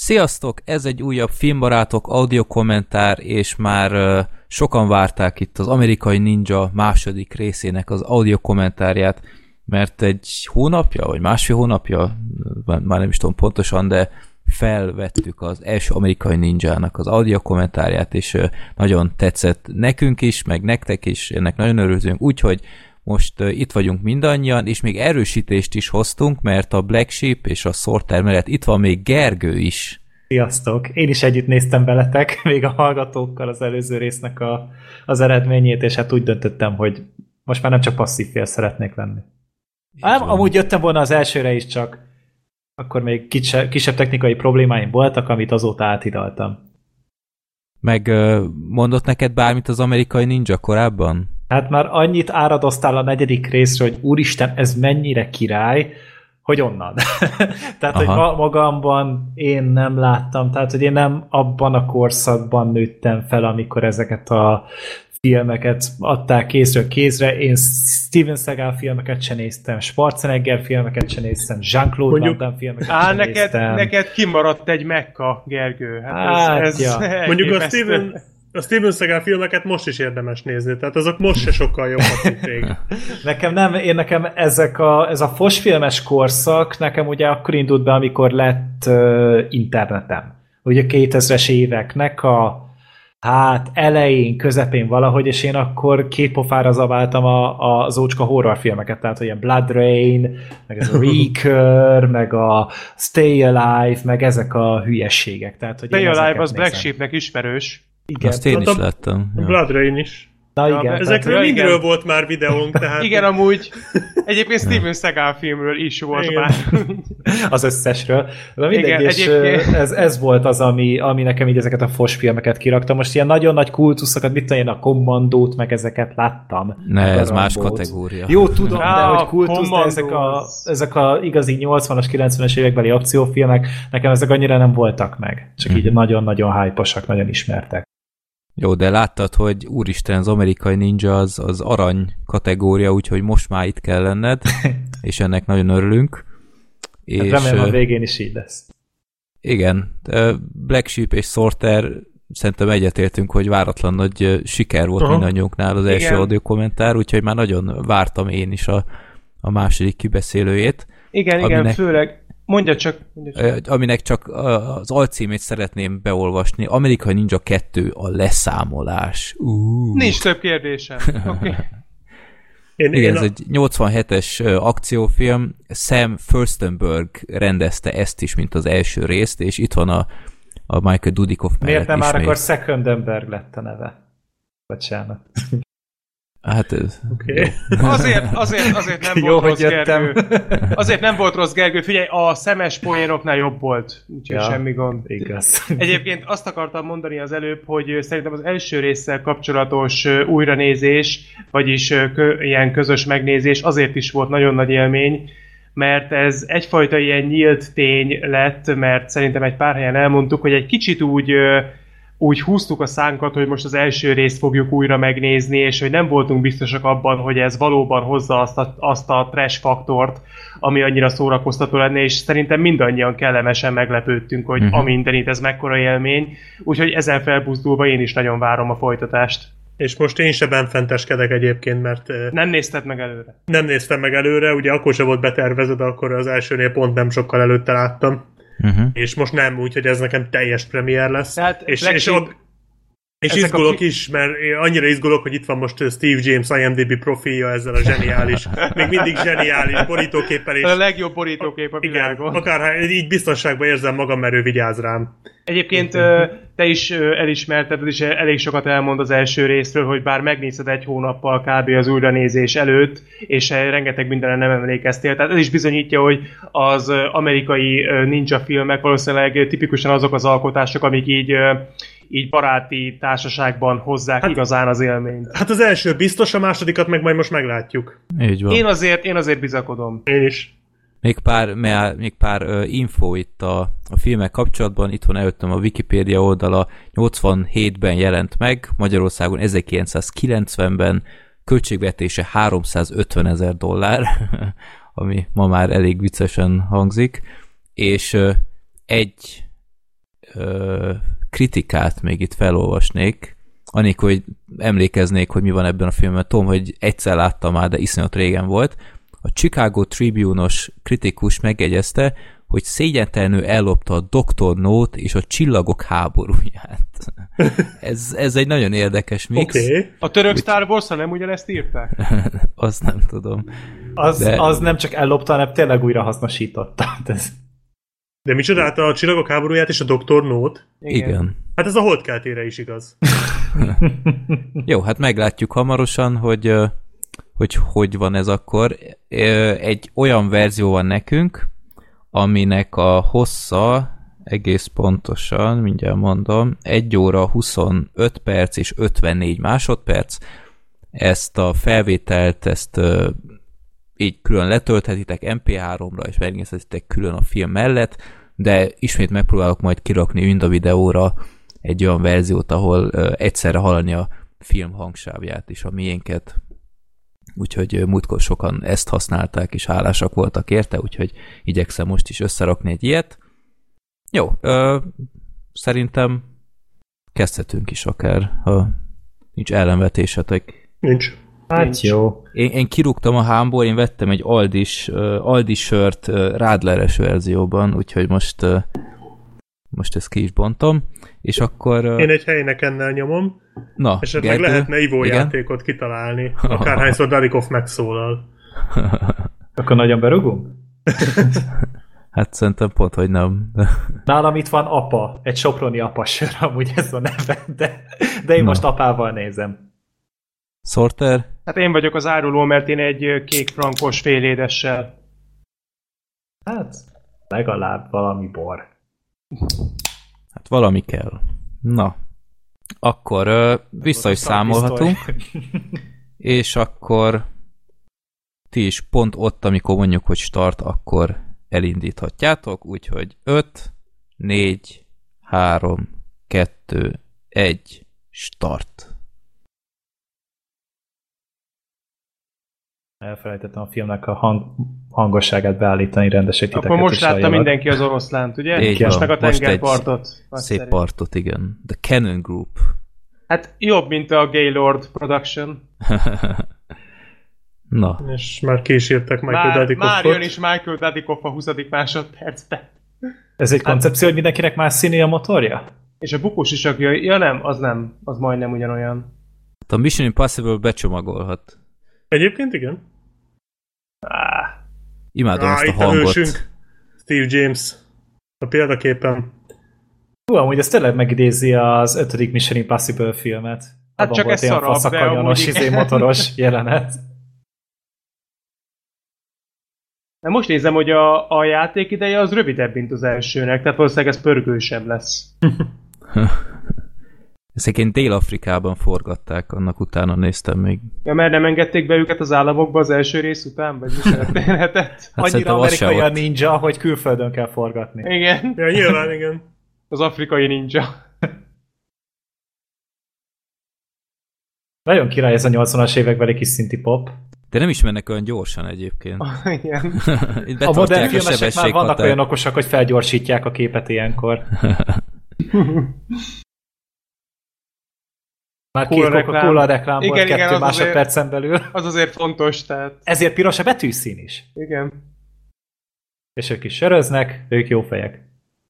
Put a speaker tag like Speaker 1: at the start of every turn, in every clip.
Speaker 1: Sziasztok! Ez egy újabb Filmbarátok audiokommentár, és már sokan várták itt az Amerikai Ninja második részének az audiokommentárját, mert egy hónapja, vagy másfél hónapja, már nem is tudom pontosan, de felvettük az első Amerikai Ninjának az audiokommentárját, és nagyon tetszett nekünk is, meg nektek is, ennek nagyon örülünk, úgyhogy most itt vagyunk mindannyian, és még erősítést is hoztunk, mert a Black Sheep és a Sorter mellett itt van még Gergő is.
Speaker 2: Sziasztok! Én is együtt néztem veletek, még a hallgatókkal az előző résznek az eredményét, és hát úgy döntöttem, hogy most már nem csak passzív fél szeretnék lenni. Amúgy jöttem volna az elsőre is, csak akkor még kisebb technikai problémáim voltak, amit azóta áthidaltam.
Speaker 1: Meg mondott neked bármit az Amerikai Ninja korábban?
Speaker 2: Hát már annyit áradoztál a negyedik részre, hogy úristen, ez mennyire király, hogy onnan. Tehát, hogy magamban én nem láttam, tehát, hogy én nem abban a korszakban nőttem fel, amikor ezeket a filmeket adták kézről kézre. Én Steven Seagal filmeket sem néztem, Schwarzenegger filmeket sem néztem, Jean-Claude Van Damme filmeket sem néztem.
Speaker 3: Neked kimaradt egy Mekka, Gergő.
Speaker 2: Ez
Speaker 4: ja. Mondjuk a Steven Seagal filmeket most is érdemes nézni, tehát azok most se sokkal jobbak, mint rég.
Speaker 2: Nekem ez a fosfilmes korszak, nekem ugye akkor indult be, amikor lett internetem. Ugye 2000-es éveknek elején, közepén valahogy, és én akkor két pofára zaváltam az ócska horrorfilmeket, tehát olyan Blood Rain, meg ez a Reeker, meg a Stay Alive, meg ezek a hülyességek. Tehát, hogy
Speaker 3: Stay Alive az Black Sheepnek ismerős.
Speaker 1: Igen. Azt én is láttam.
Speaker 4: Ja. Blood Rain is.
Speaker 2: Na igen.
Speaker 4: Ezekről mindről volt már videónk, tehát...
Speaker 3: Igen, amúgy. Egyébként Steven Seagal filmről is volt igen. Már.
Speaker 2: Az összesről. De mindegy, és ez volt az, ami nekem így ezeket a fos filmeket kiraktam. Most ilyen nagyon nagy kultuszokat, mit tudom én, a Kommandót, meg ezeket láttam.
Speaker 1: Ne, ez más kategória.
Speaker 2: Jó, tudom, de hogy kultusz, de ezek a igazi 80-as, 90-es évekbeli akciófilmek, nekem ezek annyira nem voltak meg. Csak így nagyon-nagyon hype-osak, nagyon ismertek.
Speaker 1: Jó, de láttad, hogy úristen, az Amerikai Ninja az arany kategória, úgyhogy most már itt kell lenned, és ennek nagyon örülünk.
Speaker 2: És remélem a végén is így lesz.
Speaker 1: Igen, Black Sheep és Sorter szerintem egyetértünk, hogy váratlan nagy siker volt mindannyiunknál az első audio kommentár, úgyhogy már nagyon vártam én is a második kibeszélőjét.
Speaker 3: Igen, főleg Mondja csak.
Speaker 1: Aminek csak az alcímét szeretném beolvasni. Amerikai Ninja 2 a leszámolás.
Speaker 3: Nincs több kérdésem. Okay.
Speaker 1: Igen, ez egy 87-es akciófilm. Sam Furstenberg rendezte ezt is, mint az első részt, és itt van a Michael Dudikoff mellett.
Speaker 2: Miért nem már akkor Secundenberg lett a neve? Bocsánat.
Speaker 1: Hát ez...
Speaker 4: Okay.
Speaker 3: Azért nem
Speaker 2: jó,
Speaker 3: volt rossz
Speaker 2: jöttem.
Speaker 3: Gergő. Azért nem volt rossz, Gergő. Figyelj, a szemes poénoknál jobb volt. Úgyhogy semmi gond.
Speaker 2: Igaz.
Speaker 3: Egyébként azt akartam mondani az előbb, hogy szerintem az első résszel kapcsolatos újranézés, vagyis ilyen közös megnézés azért is volt nagyon nagy élmény, mert ez egyfajta ilyen nyílt tény lett, mert szerintem egy pár helyen elmondtuk, hogy egy kicsit úgy húztuk a szánkat, hogy most az első részt fogjuk újra megnézni, és hogy nem voltunk biztosak abban, hogy ez valóban hozza azt a trash faktort, ami annyira szórakoztató lenne, és szerintem mindannyian kellemesen meglepődtünk, hogy a mindenit ez mekkora élmény, úgyhogy ezen felbuzdulva én is nagyon várom a folytatást.
Speaker 4: És most én se benfenteskedek egyébként, mert...
Speaker 3: Nem nézted meg előre?
Speaker 4: Nem néztem meg előre, ugye akkor sem volt betervezve, de akkor az elsőnél pont nem sokkal előtte láttam. És most nem, úgyhogy ez nekem teljes premier lesz.
Speaker 3: Tehát
Speaker 4: és izgulok is, mert annyira izgulok, hogy itt van most Steve James IMDb profilja ezzel a zseniális, még mindig zseniális borítóképpel.
Speaker 3: A legjobb borítókép a világon.
Speaker 4: Igen, akár így biztonságban érzem magam, mert ő vigyáz rám.
Speaker 3: Egyébként te is elismerted, és elég sokat elmond az első részről, hogy bár megnézted egy hónappal kb. Az újranézés előtt, és rengeteg mindenre nem emlékeztél. Tehát ez is bizonyítja, hogy az amerikai ninja filmek valószínűleg tipikusan azok az alkotások, amik így baráti társaságban hozzák igazán az élményt.
Speaker 4: Hát az első biztos, a másodikat meg majd most meglátjuk.
Speaker 1: Így van.
Speaker 3: Én azért bizakodom.
Speaker 4: Én is.
Speaker 1: Még pár info itt a filmek kapcsolatban. Itt van előttem a Wikipédia oldala. 87-ben jelent meg, Magyarországon 1990-ben, költségvetése $350,000, ami ma már elég viccesen hangzik, és egy kritikát még itt felolvasnék, anélkül, hogy emlékeznék, hogy mi van ebben a filmben. Tudom, hogy egyszer láttam már, de iszonyat régen volt. A Chicago Tribune-os kritikus megjegyezte, hogy szégyentelenül ellopta a Dr. No-t és a Csillagok háborúját. Ez egy nagyon érdekes mix.
Speaker 4: Okay.
Speaker 3: A török Star Wars-ra nem ugyanezt írták?
Speaker 1: Azt nem tudom.
Speaker 2: Az nem csak ellopta, hanem tényleg újra hasznosította.
Speaker 4: De micsoda, hát a Csillagok háborúját és a Dr. No-t?
Speaker 1: Igen.
Speaker 4: Hát ez a holdkeltére is igaz.
Speaker 1: Jó, hát meglátjuk hamarosan, hogy van ez akkor. Egy olyan verzió van nekünk, aminek a hossza egész pontosan, mindjárt mondom, 1 óra 25 perc és 54 másodperc. Ezt a felvételt, így külön letölthetitek MP3-ra, és megnézhetitek külön a film mellett, de ismét megpróbálok majd kirakni mind a videóra egy olyan verziót, ahol egyszerre hallani a film hangsávját és a miénket. Úgyhogy múltkor sokan ezt használták, és hálásak voltak érte, úgyhogy igyekszem most is összerakni egy ilyet. Jó, szerintem kezdhetünk is akár, ha nincs ellenvetésetek.
Speaker 4: Nincs.
Speaker 2: Hát jó.
Speaker 1: Én kirúgtam a hámból, én vettem egy Aldi sört Radleres verzióban, úgyhogy most ezt ki is bontom, és akkor...
Speaker 4: Én egy helynekennel nyomom,
Speaker 1: na,
Speaker 4: esetleg
Speaker 1: Gergő,
Speaker 4: lehetne Ivo
Speaker 1: igen?
Speaker 4: játékot kitalálni, akárhányszor Dadikov megszólal.
Speaker 2: Akkor nagyon berugunk?
Speaker 1: Hát szerintem pont, hogy nem.
Speaker 2: Nálam itt van apa, egy soproni apasör, amúgy ez a neve, de én most apával nézem.
Speaker 1: Sorter?
Speaker 3: Hát én vagyok az áruló, mert én egy kék frankos félédessel.
Speaker 2: Hát, legalább valami bor.
Speaker 1: Hát valami kell. Na, akkor vissza is számolhatunk, és akkor ti is pont ott, amikor mondjuk, hogy start, akkor elindíthatjátok, úgyhogy 5, 4, 3, 2, 1, start.
Speaker 2: Elfelejtettem a filmnek a hangosságát beállítani, rendesen titeket.
Speaker 3: Akkor most látta mindenki az oroszlánt, ugye?
Speaker 1: Így
Speaker 3: most
Speaker 1: van,
Speaker 3: meg a tengerpartot.
Speaker 1: Szép partot, igen. The Cannon Group.
Speaker 3: Hát jobb, mint a Gaylord Production.
Speaker 1: Na.
Speaker 4: És már kísértek Michael Dudikoffot.
Speaker 3: Már jön is Michael Dudikoff a 20. másodpercben.
Speaker 2: Ez egy koncepció, hogy mindenkinek más színű a motorja?
Speaker 3: És a bukós is, ja nem, az majdnem ugyanolyan.
Speaker 1: A Mission Impossible becsomagolhat.
Speaker 4: Egyébként igen.
Speaker 1: Imádom ezt a
Speaker 4: itt
Speaker 1: hangot.
Speaker 4: A hősünk, Steve James. A példaképpen.
Speaker 2: Amúgy ez tényleg megidézi az 5. Mission Impossible filmet.
Speaker 3: Hát
Speaker 2: abban
Speaker 3: csak
Speaker 2: volt
Speaker 3: ez
Speaker 2: ilyen
Speaker 3: szarabb, de
Speaker 2: faszakanyanos, motoros jelenet.
Speaker 3: De most nézem, hogy a játék ideje az rövidebb, mint az elsőnek, tehát valószínűleg ez pörgősebb lesz.
Speaker 1: Ezeket Dél-Afrikában forgatták, annak utána néztem még.
Speaker 3: Ja, mert nem engedték be őket az államokba az első rész után? Vagy mi történhetett?
Speaker 1: Hát
Speaker 2: annyira amerikai a ninja, hogy külföldön kell forgatni.
Speaker 3: Igen.
Speaker 4: Ja, nyilván igen.
Speaker 3: Az afrikai ninja.
Speaker 2: Nagyon király ez a 80-as évekbeli kis szinti pop.
Speaker 1: De nem is mennek olyan gyorsan egyébként.
Speaker 3: Igen.
Speaker 1: Itt
Speaker 2: A modern filmesek már
Speaker 1: sebességhatárt.
Speaker 2: vannak olyan okosak, hogy felgyorsítják a képet ilyenkor. Már
Speaker 3: Cool
Speaker 2: két Coca-Cola reklám volt
Speaker 3: igen,
Speaker 2: 2 másodpercen belül.
Speaker 3: Az azért fontos, tehát...
Speaker 2: Ezért piros a betűszín is.
Speaker 3: Igen.
Speaker 2: És ők is söröznek, ők jó fejek.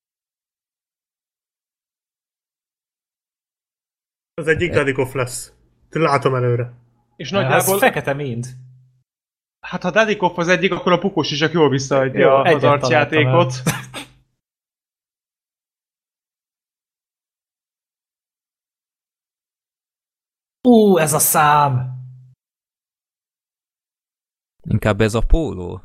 Speaker 4: Az egyik Dadikoff lesz. Látom előre.
Speaker 3: És
Speaker 2: Ez
Speaker 3: nagyjából...
Speaker 2: fekete mind.
Speaker 3: Hát ha Dadikoff az egyik, akkor a Pukos is, aki jól visszaadja az arcjátékot.
Speaker 2: Ez a szám!
Speaker 1: Inkább ez a póló.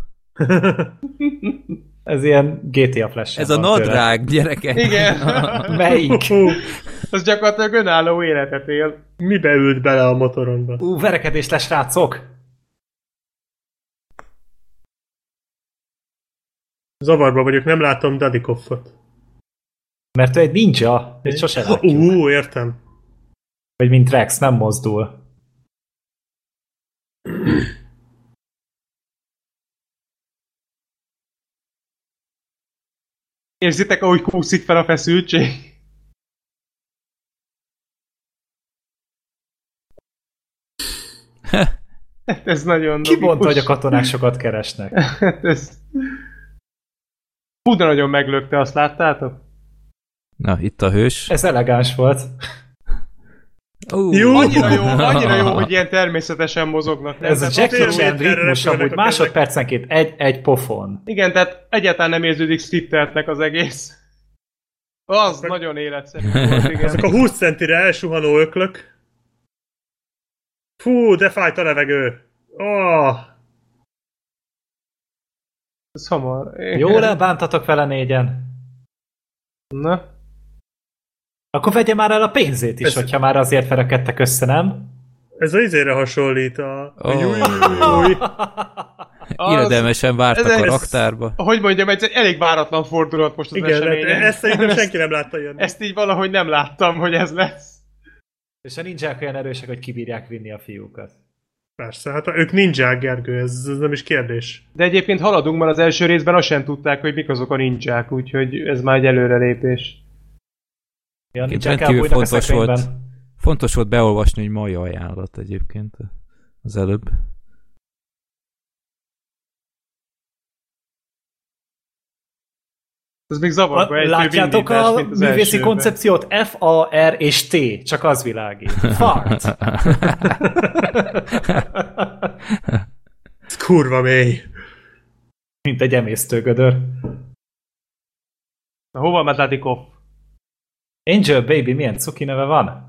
Speaker 2: Ez ilyen GTA Flash.
Speaker 1: Ez a nadrág, gyerekek.
Speaker 3: Igen.
Speaker 2: Melyik?
Speaker 3: Az gyakorlatilag önálló életet él.
Speaker 4: Mibe ült bele a motoromba?
Speaker 2: Verekedés lesz, srácok!
Speaker 4: Zavarba vagyok, nem látom Dadikoffot.
Speaker 2: Mert ő egy ninja, és sose látjuk.
Speaker 4: Értem.
Speaker 2: Vagy mint Rex, nem mozdul.
Speaker 3: Érzitek, ahogy kúszik fel a feszültség? Ez nagyon
Speaker 2: Ki mondta, hogy a katonák sokat keresnek?
Speaker 3: ez... Hú, de nagyon meglökte, azt láttátok?
Speaker 1: Na, itt a hős.
Speaker 2: Ez elegáns volt.
Speaker 4: Jó.
Speaker 3: Annyira jó, hogy ilyen természetesen mozognak.
Speaker 2: Ez a Jackie Chan ritmus, amúgy
Speaker 4: repülnek a
Speaker 2: másodpercenként egy pofon.
Speaker 3: Igen, tehát egyáltalán nem érződik skripteltnek az egész. Az nagyon életszerű volt, igen.
Speaker 4: Azok a 20 centire elsuhanó öklök. Fú, de fájt a levegő. Oh.
Speaker 3: Ez hamar.
Speaker 2: Jól elbántatok vele 4-en.
Speaker 3: Na.
Speaker 2: Akkor vegye már el a pénzét is,
Speaker 4: Ez-
Speaker 2: hogyha már azért verekedtek össze, nem?
Speaker 4: Ez az izére hasonlít a...
Speaker 1: Oh. Illedelmesen vártak
Speaker 3: ez-
Speaker 1: a raktárba.
Speaker 3: Hogy mondjam, ez egy elég váratlan fordulat most az
Speaker 4: Igen,
Speaker 3: eseményen.
Speaker 4: ezt szerintem senki nem látta jönni.
Speaker 3: Ezt így valahogy nem láttam, hogy ez lesz.
Speaker 2: És a ninják olyan erősek, hogy kibírják vinni a fiúkat.
Speaker 4: Persze, hát ők ninják, Gergő, ez nem is kérdés.
Speaker 3: De egyébként haladunk, mert az első részben azt sem tudták, hogy mik azok a ninják, úgyhogy ez már egy előrelépés.
Speaker 2: Ja,
Speaker 1: Itt
Speaker 2: ninják
Speaker 1: rendkívül
Speaker 2: elbújnak a
Speaker 1: fontos volt,
Speaker 2: szekrényben.
Speaker 1: fontos volt beolvasni, hogy mai ajánlat egyébként az előbb.
Speaker 3: Ez még zavarba egy
Speaker 2: Látjátok a művészi koncepciót? F, A, R és T. Csak az világít. Fart.
Speaker 4: Ez kurva mély.
Speaker 2: Mint egy emésztőgödör.
Speaker 3: Na, hova ment Latikov?
Speaker 2: Angel Baby, milyen cuki neve van?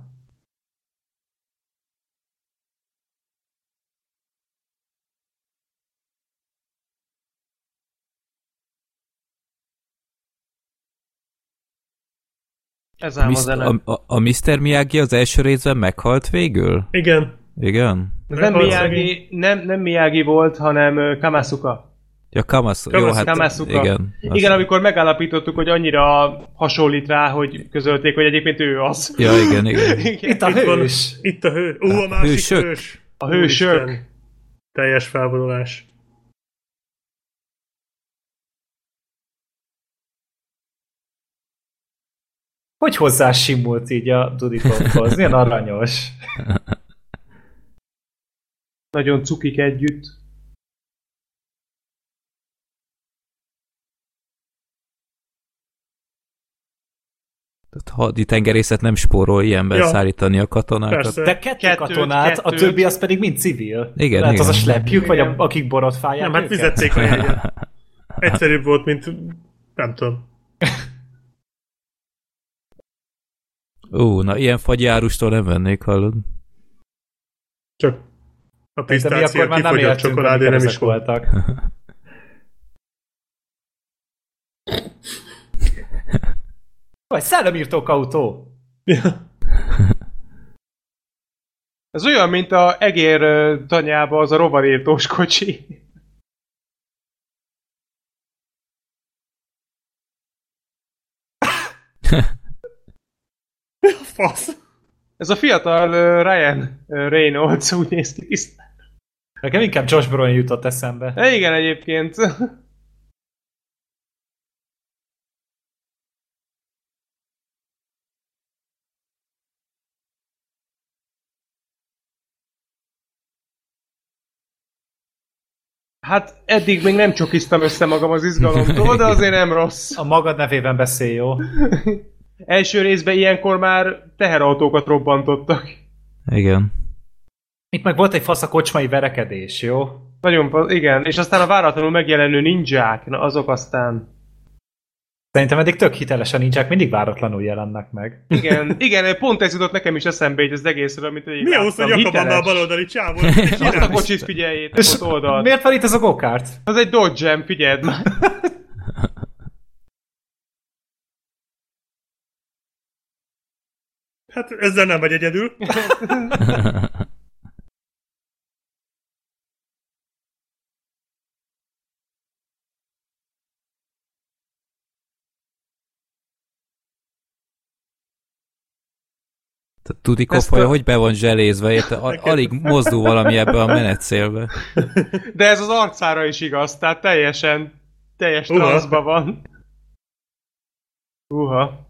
Speaker 3: Ez ám a zene.
Speaker 1: A Mr. Miyagi az első részben meghalt végül?
Speaker 4: Igen.
Speaker 1: Igen?
Speaker 3: Ez nem Miyagi, nem Miyagi volt, hanem Kamasuka.
Speaker 1: Ja, Kamasuka. Jó, hát
Speaker 3: Kamasuka.
Speaker 1: igen.
Speaker 3: Igen, amikor megállapítottuk, hogy annyira hasonlít rá, hogy közölték, hogy egyébként ő az.
Speaker 1: Ja, igen.
Speaker 2: Itt a hős.
Speaker 4: Itt a hős. A másik
Speaker 1: Hősök.
Speaker 4: hős.
Speaker 3: A hősök.
Speaker 4: Úristen. Teljes felvonulás.
Speaker 2: Hogy hozzá simult így a Dudikovhoz? Milyen aranyos.
Speaker 3: Nagyon cukik együtt.
Speaker 1: Tehát haditengerészet nem spórol ilyenben
Speaker 4: Ja.
Speaker 1: szállítani a katonákat.
Speaker 4: Persze.
Speaker 2: De kettő
Speaker 3: Kettőt,
Speaker 2: katonát, a
Speaker 3: kettőt.
Speaker 2: többi az pedig mind civil.
Speaker 1: Igen,
Speaker 2: Lehet
Speaker 1: igen.
Speaker 2: az a slepjük, vagy
Speaker 3: Igen.
Speaker 2: akik borotfálják
Speaker 4: Nem, hát
Speaker 2: őket?
Speaker 4: fizették a jegyet. Egyszerűbb volt, mint nem tudom.
Speaker 1: Na ilyen fagyárustól nem vennék, hallod?
Speaker 4: Csak a
Speaker 2: De mi
Speaker 4: pisztácia
Speaker 2: akkor már nem
Speaker 4: kifogyott
Speaker 2: éltünk,
Speaker 4: csokoládé
Speaker 2: amikor
Speaker 4: nem
Speaker 2: ezek
Speaker 4: is volt.
Speaker 2: voltak. Vagy szellemírtók autó.
Speaker 4: Ja.
Speaker 3: Ez olyan, mint a egér tanyába az a rovarírtós kocsi.
Speaker 4: Fasz.
Speaker 3: Ez a fiatal Ryan Reynolds úgy néz ki tisztán.
Speaker 2: Nekem inkább Josh Brolin jutott eszembe.
Speaker 3: Igen, egyébként. Hát eddig még nem csokiztam össze magam az izgalomtól, de azért nem rossz.
Speaker 2: A magad nevében beszél, jó?
Speaker 3: Első részben ilyenkor már teherautókat robbantottak.
Speaker 1: Igen.
Speaker 2: Itt meg volt egy fasz a kocsmai verekedés, jó?
Speaker 3: Nagyon, igen, és aztán a váratlanul megjelenő ninják, na azok aztán...
Speaker 2: Szerintem eddig tök hiteles a nincsák, mindig váratlanul jelennek meg.
Speaker 3: Igen, pont ez jutott nekem is eszembe így az egészről, amit egy
Speaker 4: Mi ahhoz, hogy akabban már a baloldali csávon? Mit
Speaker 3: Azt a
Speaker 4: csinálsz?
Speaker 3: kocsit figyeljétek ott oldalt.
Speaker 2: Miért van itt ez a go-kart?
Speaker 3: Az egy Dodge Jam, figyeld már.
Speaker 4: Hát ezzel nem vagy egyedül.
Speaker 1: Tehát Tudikov,
Speaker 3: Ezt a-
Speaker 1: hogy be van zselézve, érte? Alig mozdul valami ebbe a menetszélbe.
Speaker 3: De ez az arcára is igaz, tehát teljes
Speaker 4: Uha.
Speaker 3: transzba van. Uha.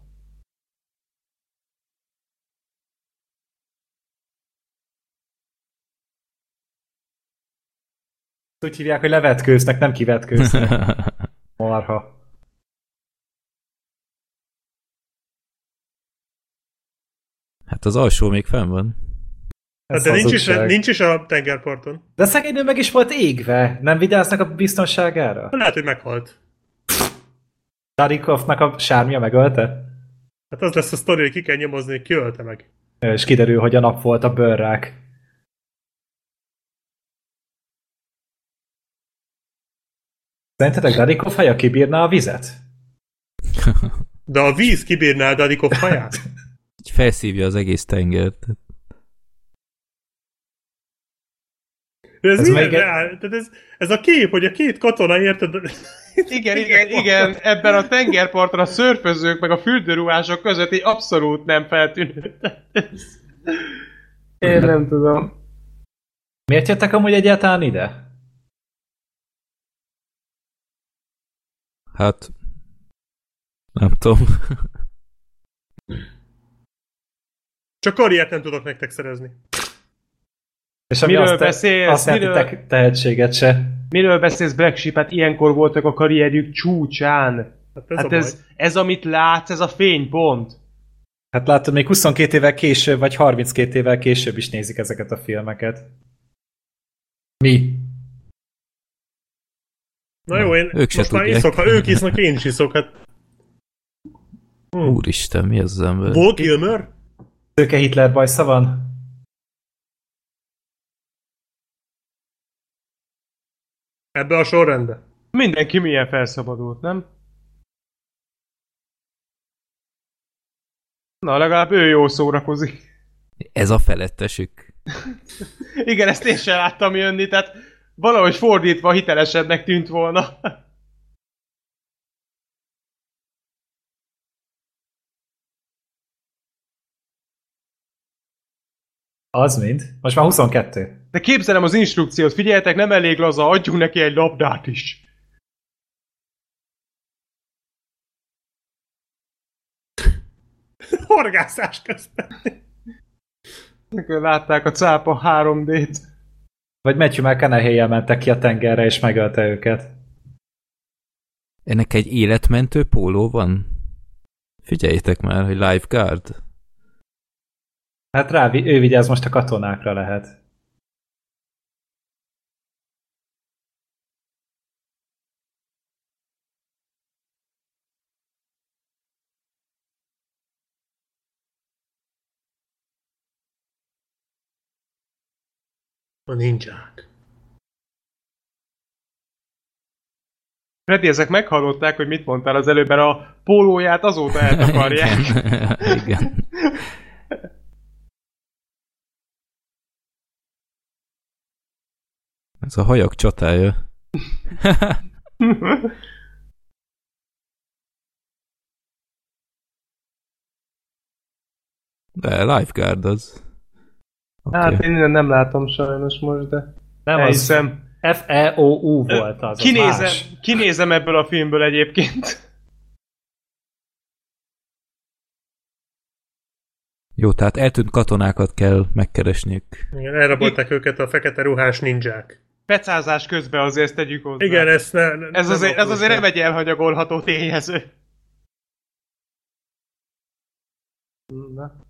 Speaker 2: Úgy hívják, hogy levetkőznek, nem kivetkőznek. Marha.
Speaker 1: Hát az alsó még fenn van.
Speaker 4: De nincs is a tengerparton.
Speaker 2: De szegénynő meg is volt égve. Nem vigyáznak a biztonságára?
Speaker 4: Lehet, hogy meghalt.
Speaker 2: Darikovnak a sármja megölte?
Speaker 4: Hát az lesz a sztori, hogy ki kell nyomozni, hogy ki ölte meg.
Speaker 2: És kiderül, hogy a nap volt a bőrrák. Szerintetek Darikov haja kibírná a vizet?
Speaker 4: De a víz kibírná a Darikov haját?
Speaker 1: Felszívja az egész tengert.
Speaker 4: Ez Tehát ez a kép, hogy a két katona, érted?
Speaker 3: Igen, ebben a tengerparton a szörfözők meg a fürdőruhások között így abszolút nem feltűnő. Én nem tudom.
Speaker 2: Miért jöttek amúgy egyáltalán ide?
Speaker 1: Hát... Nem tudom.
Speaker 4: Csak karriert nem tudok nektek szerezni.
Speaker 2: És ami
Speaker 3: miről beszélsz?
Speaker 2: tehetséget se.
Speaker 3: Miről beszélsz, Black Sheep? Hát ilyenkor voltak a karrierjük csúcsán. Hát ez amit látsz, ez a fénypont.
Speaker 2: Hát látod, még 22 évvel később, vagy 32 évvel később is nézik ezeket a filmeket. Mi?
Speaker 4: Na jó, én
Speaker 1: ők
Speaker 4: most már iszok, ha ők isznak, én is iszok, hát...
Speaker 1: Úristen, mi az ember?
Speaker 4: Val Kilmer?
Speaker 2: Szőke Hitler bajsza van?
Speaker 4: Ebbe a sorrendbe.
Speaker 3: Mindenki milyen felszabadult, nem? Na, legalább ő jól szórakozik.
Speaker 1: Ez a felettesük.
Speaker 3: Igen, ezt én sem láttam jönni, tehát valahogy fordítva hitelesebbnek tűnt volna.
Speaker 2: Az mind? Most már 22.
Speaker 3: De képzelem az instrukciót, figyeljetek, nem elég laza, adjunk neki egy labdát is.
Speaker 4: Horgászás közben.
Speaker 3: Látták a cápa 3D-t.
Speaker 2: Vagy Matthew McConaughey-jel mentek ki a tengerre, és megölte őket.
Speaker 1: Ennek egy életmentő póló van? Figyeljétek már, hogy lifeguard.
Speaker 2: Hát rá, ő vigyáz most a katonákra lehet.
Speaker 4: A ninják.
Speaker 3: Freddy, ezek meghallották, hogy mit mondtál az előbb, mert a pólóját azóta eltakarják.
Speaker 1: Igen. Ez a hajak csatája. De lifeguard az.
Speaker 3: Okay. Hát én nem látom sajnos most, de
Speaker 2: nem elhiszem. F-E-O-U volt az.
Speaker 3: Kinézem ebből a filmből egyébként.
Speaker 1: Jó, tehát eltűnt katonákat kell megkeresniük.
Speaker 4: Igen, elrabolták őket a fekete ruhás ninják.
Speaker 3: Pecázás közben azért ezt tegyük hozzá.
Speaker 4: Igen,
Speaker 3: ez azért nem egy elhanyagolható tényező. Na.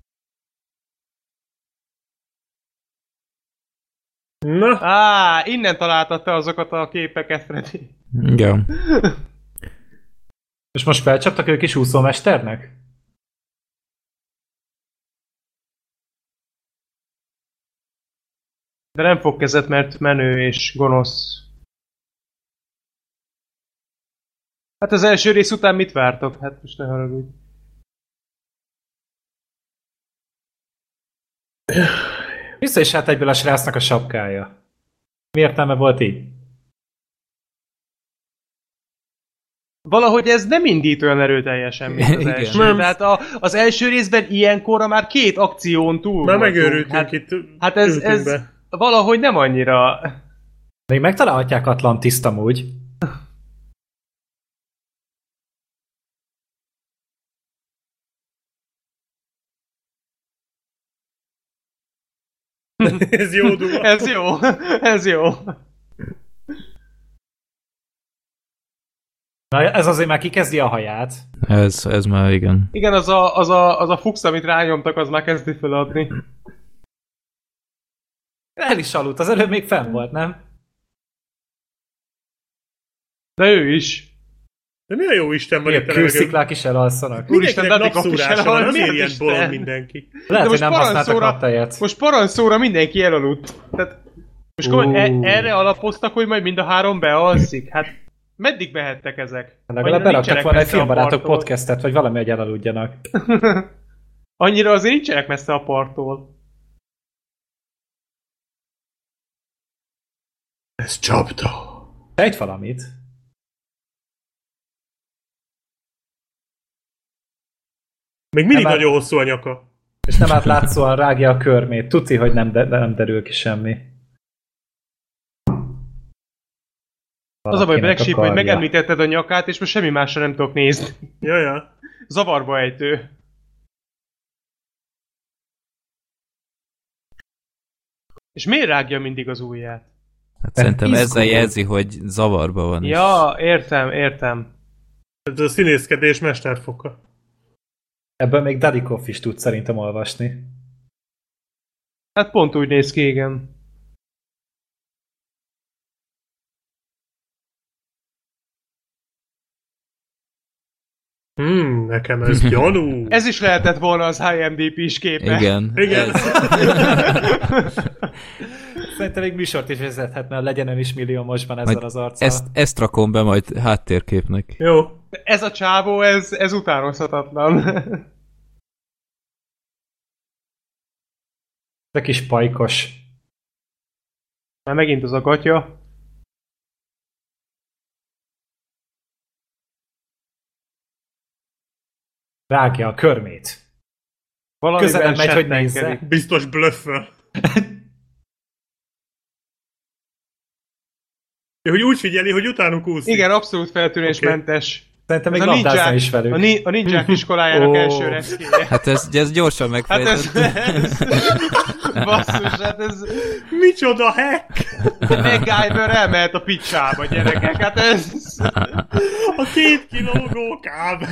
Speaker 3: Innen találtad te azokat a képeket, Freddy.
Speaker 1: Igen.
Speaker 2: És most felcsaptak ők is úszómesternek?
Speaker 3: De nem fog kezet, mert menő és gonosz. Hát az első rész után mit vártok? Hát most ne haragudj.
Speaker 2: Vissza is hát egyből a srácnak a sapkája. Mi értelme volt így?
Speaker 3: Valahogy ez nem indít olyan erőteljesen, mint az első. Tehát az első részben ilyenkorra már 2 akción túl
Speaker 4: már megőrültünk itt.
Speaker 3: Hát ez valahogy nem annyira...
Speaker 2: Még megtalálhatják Atlantiszt amúgy.
Speaker 4: Ez jó duva.
Speaker 3: Ez jó.
Speaker 2: Na, ez azért már kikezdi a haját.
Speaker 1: Ez már igen.
Speaker 3: Igen, az a fux, amit rányomtak, az már kezdi feladni.
Speaker 2: El is aludt, az előbb még fenn volt, nem?
Speaker 3: De ő is.
Speaker 4: De mi a jó Isten van itt a
Speaker 2: kősziklák is elalszanak.
Speaker 3: Úristen,
Speaker 4: mindenkinek
Speaker 3: Dadikov is
Speaker 4: napszúrása van,
Speaker 3: elal,
Speaker 4: azért
Speaker 3: miért
Speaker 4: ilyen
Speaker 3: Isten?
Speaker 4: bolond mindenki.
Speaker 2: Lehet, hogy nem használtak naptejet.
Speaker 3: Most parancsóra mindenki elaludt. Tehát most erre alapoztak, hogy majd mind a három bealszik. Hát meddig mehettek ezek?
Speaker 2: Legalább beraktak volna egy filmbarátok podcastet, vagy valami, hogy elaludjanak.
Speaker 3: Annyira azért nincsenek messze a parttól.
Speaker 4: Ez csapda.
Speaker 2: Sejt valamit.
Speaker 4: Még mindig
Speaker 2: nem
Speaker 4: nagyon hosszú a nyaka.
Speaker 2: És nem átlátszóan rágja a körmét. Tuti, hogy nem derül ki semmi.
Speaker 3: Az a baj, Black Sheep, hogy megemlítetted a nyakát, és most semmi másra nem tudok nézni.
Speaker 4: Jaja.
Speaker 3: Zavarba ejtő. És miért rágja mindig az ujját?
Speaker 1: Hát szerintem ezzel jelzi, hogy zavarba van.
Speaker 3: Ja, értem.
Speaker 4: Ez a színészkedés mesterfoka.
Speaker 2: Ebből még Dadikov is tud szerintem olvasni.
Speaker 3: Hát pont úgy néz ki, igen.
Speaker 4: Nekem ez gyanú.
Speaker 3: Ez is lehetett volna az IMDb-s képe.
Speaker 1: Igen.
Speaker 2: Szerintem még műsort is vezethetne, legyen ön is milliómosban ezzel az arccal.
Speaker 1: Ezt rakom be majd háttérképnek.
Speaker 4: Jó.
Speaker 3: Ez a csávó, ez utánozhatatlan.
Speaker 2: De kis pajkos.
Speaker 3: Már megint az a gatya.
Speaker 2: Rágja a körmét.
Speaker 3: Valamiben
Speaker 2: közelebb megy, hogy nézze.
Speaker 3: settenkedik.
Speaker 4: Biztos blöfföl. Hogy úgy figyeli, hogy utánuk úszik.
Speaker 3: Igen, abszolút feltűnésmentes.
Speaker 2: Szerintem még labdázni is velük.
Speaker 3: A ninják iskolájának első reszkéje.
Speaker 1: Hát ez gyorsan
Speaker 3: Hát
Speaker 1: megfejtett.
Speaker 3: basszus, hát ez...
Speaker 4: Micsoda hack!
Speaker 3: MacGyver elmehet a picsába, gyerekek, hát ez...
Speaker 4: A 2 kilógó kábel.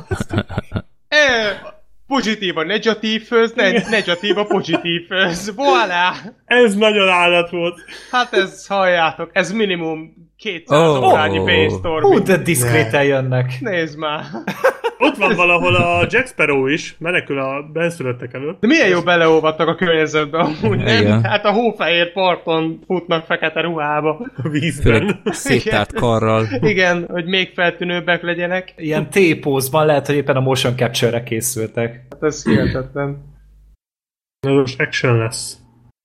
Speaker 3: Pozitív a negatívhöz, negatív a pozitívhöz. Voilà!
Speaker 4: Ez nagyon állat volt.
Speaker 3: Hát ez, halljátok, ez minimum 200 órányi brainstorming.
Speaker 2: De diszkréten jönnek.
Speaker 3: Nézd már!
Speaker 4: Ott van valahol a Jack Sparrow is, menekül a benszülöttek előtt.
Speaker 3: De milyen jó beleolvadtak a környezetbe amúgy, nem?
Speaker 1: Igen.
Speaker 3: Hát a hófehér parton futnak fekete ruhába.
Speaker 4: A vízben.
Speaker 1: Főleg széttárt karral.
Speaker 3: Igen, hogy még feltűnőbbek legyenek.
Speaker 2: Ilyen T-pózban lehet, hogy éppen a motion capture-re készültek.
Speaker 3: Hát ez hihetetlen.
Speaker 4: Ez most action lesz.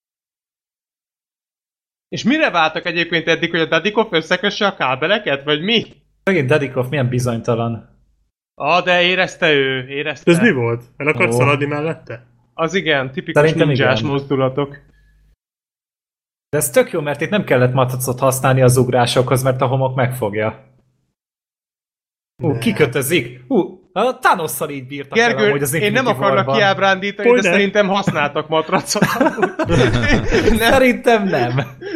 Speaker 3: És mire váltak egyébként eddig, hogy a Dadikov összekösse a kábeleket, vagy mi?
Speaker 2: Megint Dadikov milyen bizonytalan.
Speaker 3: De érezte ő, érezte.
Speaker 4: Ez mi volt? El akart szaladni mellette?
Speaker 3: Az igen, tipikus
Speaker 2: Szerintem
Speaker 3: ninjás
Speaker 2: igen.
Speaker 3: mozdulatok.
Speaker 2: De ez tök jó, mert itt nem kellett matracot használni az ugrásokhoz, mert a homok megfogja. Kikötözik. A Thanosszal így bírtak el
Speaker 3: Gergő,
Speaker 2: amúgy az
Speaker 3: én nem
Speaker 2: Infinity
Speaker 3: akarnak
Speaker 2: War-ban.
Speaker 3: kiábrándítani,
Speaker 4: Hogy
Speaker 3: de
Speaker 4: ne?
Speaker 3: szerintem használtak matracot.
Speaker 2: Szerintem nem.